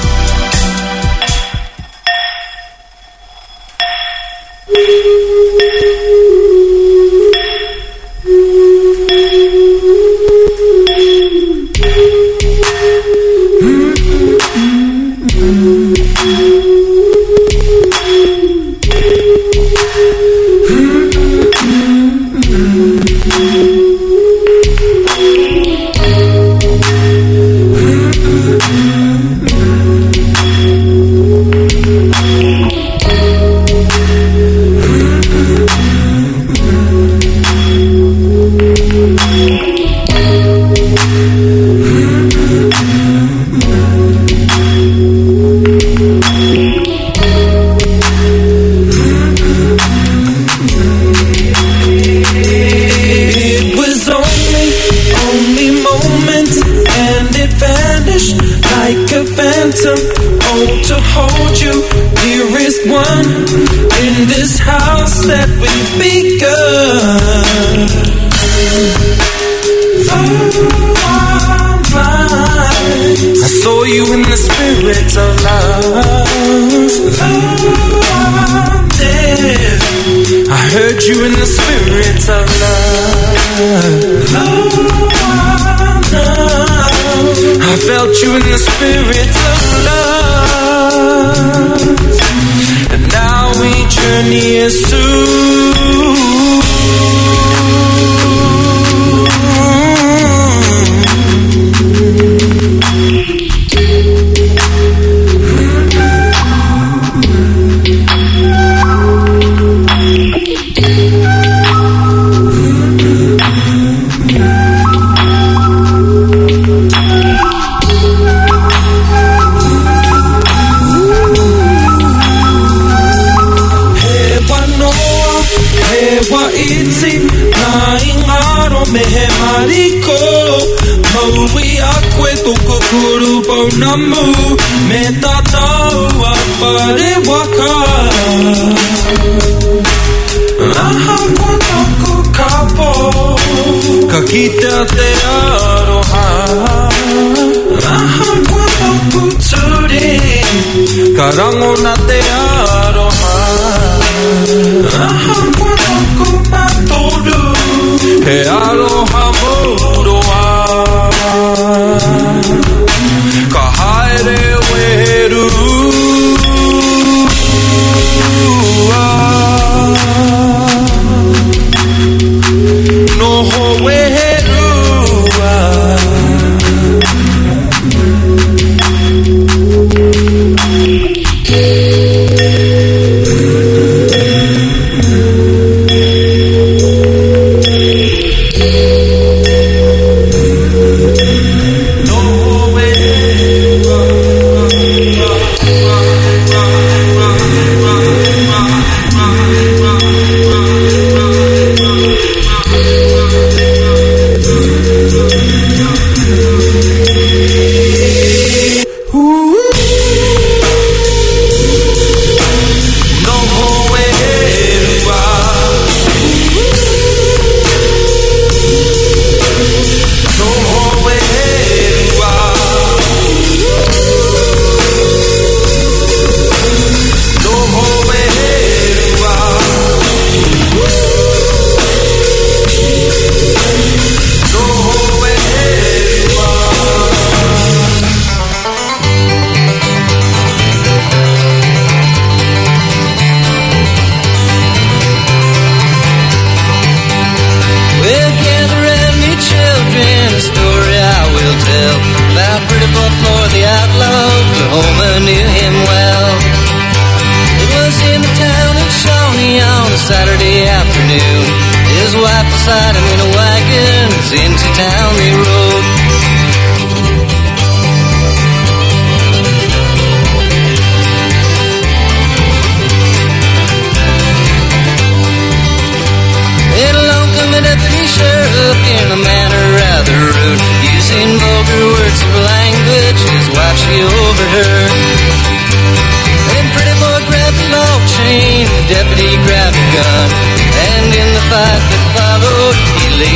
Deputy grabbed a gun, and in the fight that followed, he laid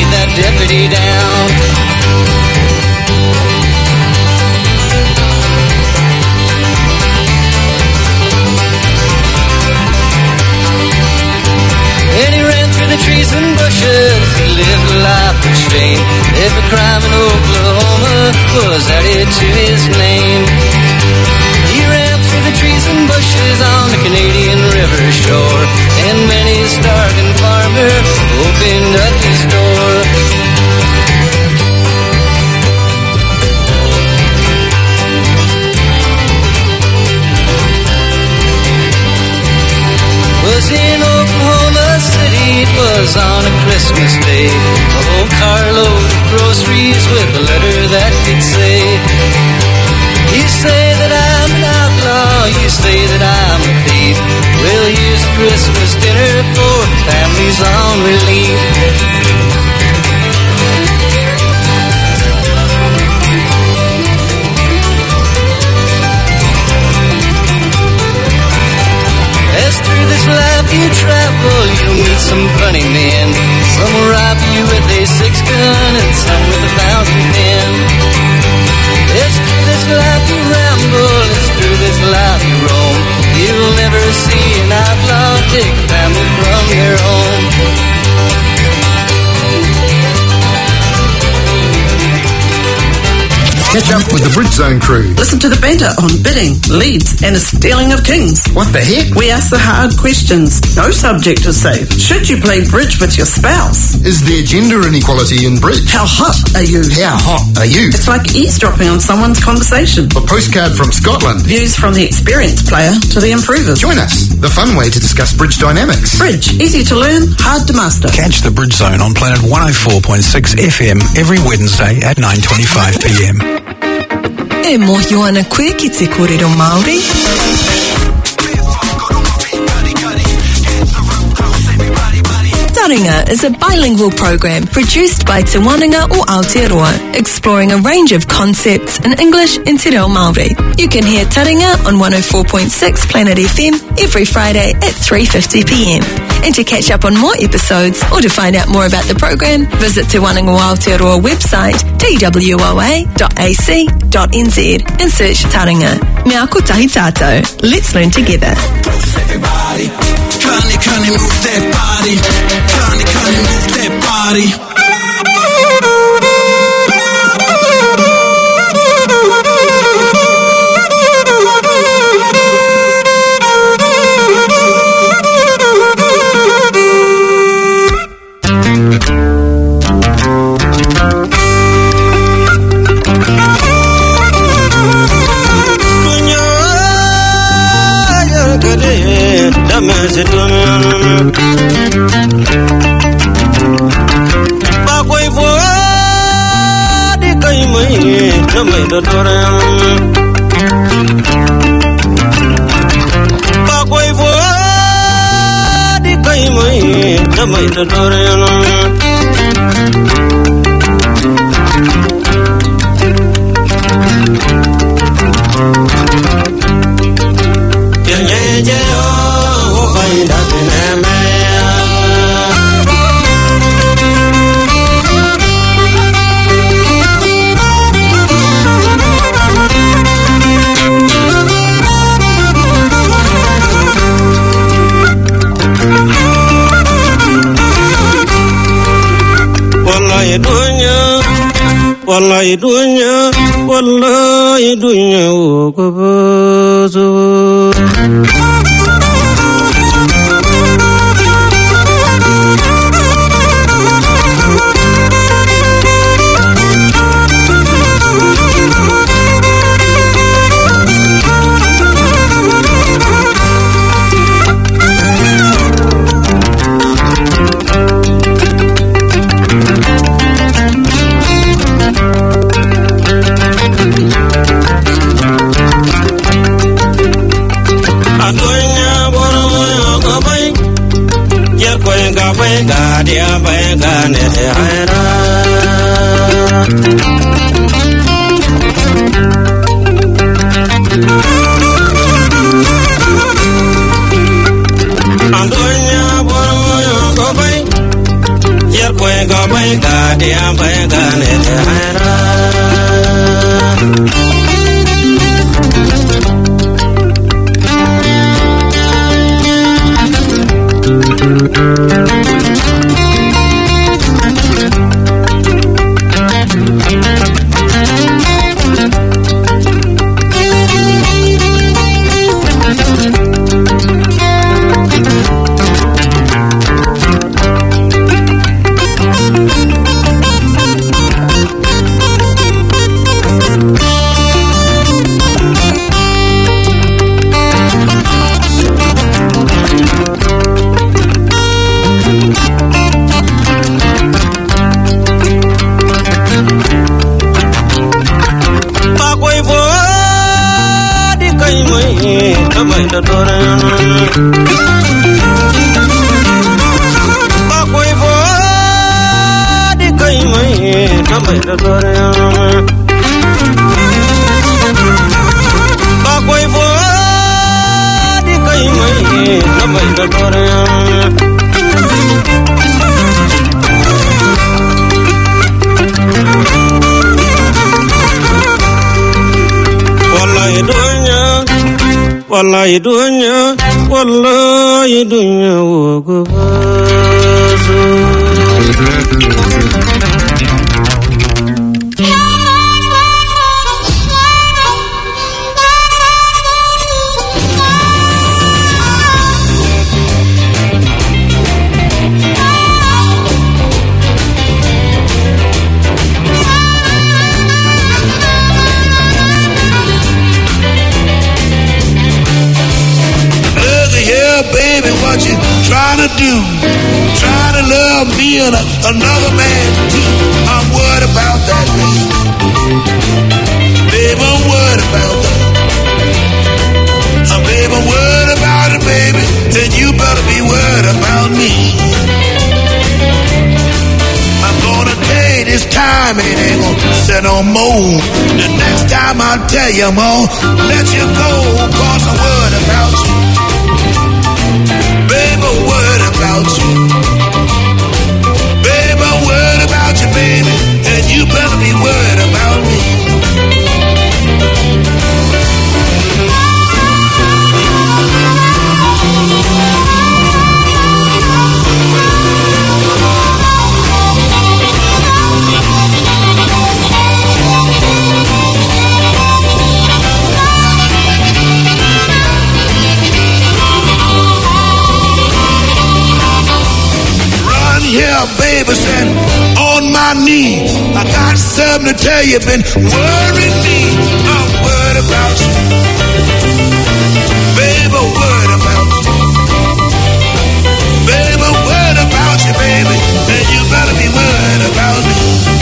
Every crime in Oklahoma was added to his name. He ran through the trees and bushes on the Canadian River shore, and many a starving farmer opened up his door. Was in Oklahoma City, it was on a Christmas day. A whole carload of groceries with a letter that could say, you say that I'm an outlaw, you say that I'm a thief. Well, here's a Christmas dinner for families on relief. As through this life you travel, you'll meet some funny men. Some will rob you with a six-gun and some with a fountain pen. As through this life you ramble, as through this life you roam, you'll never see an outlaw take a family from their home. Catch up with the Bridge Zone crew. Listen to the banter on bidding, leads, and the stealing of kings. What the heck? We ask the hard questions. No subject is safe. Should you play bridge with your spouse? Is there gender inequality in bridge? How hot are you? How hot are you? It's like eavesdropping on someone's conversation. A postcard from Scotland. Views from the experienced player to the improvers. Join us. The fun way to discuss bridge dynamics. Bridge. Easy to learn, hard to master. Catch the Bridge Zone on Planet one oh four point six F M every Wednesday at nine twenty-five p m. E mohi ana koe ki te kōrero Māori. Taringa is a bilingual program produced by Te Wananga o Aotearoa, exploring a range of concepts in English and Te Reo Māori. You can hear Taringa on one oh four point six Planet F M every Friday at three fifty p m. And to catch up on more episodes or to find out more about the program, visit Te Wananga o Aotearoa website t w o a dot a c dot n z and search Taringa. Mea kotahi tātou. Let's learn together. Everybody, kani kani move that body, kani kani move that body. Bakwai fo di kai mai na mai da doran. Bakwai fo di kai mai na mai da doran. Yeah yeah yeah. Find out in a man. Wallahi dunya, wallahi dunya, wallahi dunya, oh kabazo. Venga, dia, venga, ne, haera. Andonya, bono, go, venga, yer, venga, venga, dia, venga, ne, haera. da da da. Ba koi fo di kai mai na mai da da da. Ba koi fo di kai mai na mai da da da. Wallahi dunya, wallahi dunya, wallahi dunya wogobazo. Baby, what you trying to do? Trying to love me and a, another man too. I'm worried about that, baby. Baby, I'm worried about that. I'm baby, I'm worried about it, baby. And you better be worried about me. I'm gonna tell you this time it ain't gonna set no more. The next time I tell you I'm gonna let you go, cause I'm worried about you. Baby, I'm worried about you. Baby, I'm worried about you, baby. And you better be worried about me. Yeah, baby, said on my knee. I got something to tell you, been worrying me. I'm worried about you. Baby, I'm worried about you. Baby, I'm worried about you, baby. And you better be worried about me.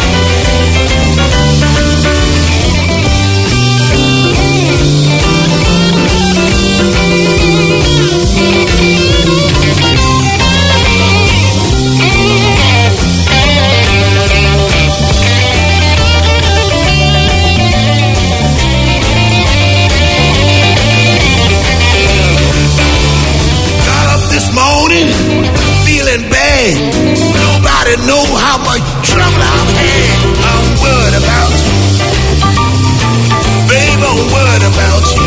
Feeling bad. Nobody know how much trouble I've had. I'm worried about you. Baby, I'm worried about you.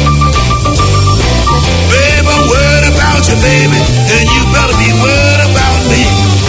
Baby, I'm worried about you, baby. And you better be worried about me.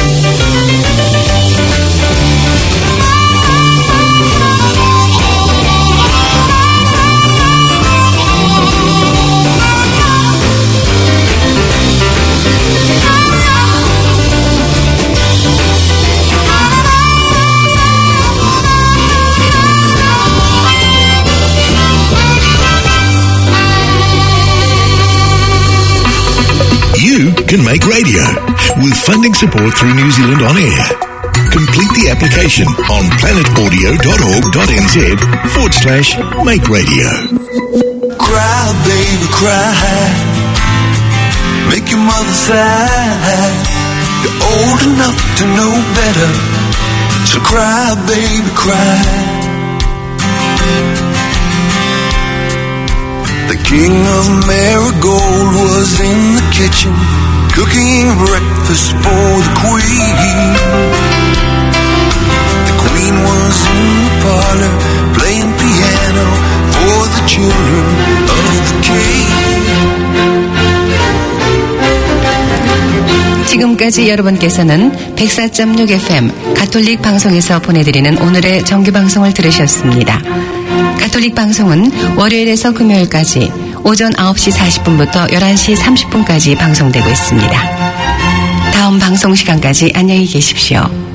You can make radio with funding support through New Zealand On Air. Complete the application on planetaudio.org.nz forward slash make radio. Cry, baby, cry. Make your mother sigh. You're old enough to know better. So cry, baby, cry. The king of Marigold was in the kitchen, cooking breakfast for the queen. The queen was in the parlor, playing piano for the children of the king. 지금까지 여러분께서는 백사 점 육 에프엠 가톨릭 방송에서 보내드리는 오늘의 정규방송을 들으셨습니다. 가톨릭 방송은 월요일에서 금요일까지 오전 아홉 시 사십 분부터 열한 시 삼십 분까지 방송되고 있습니다. 다음 방송 시간까지 안녕히 계십시오.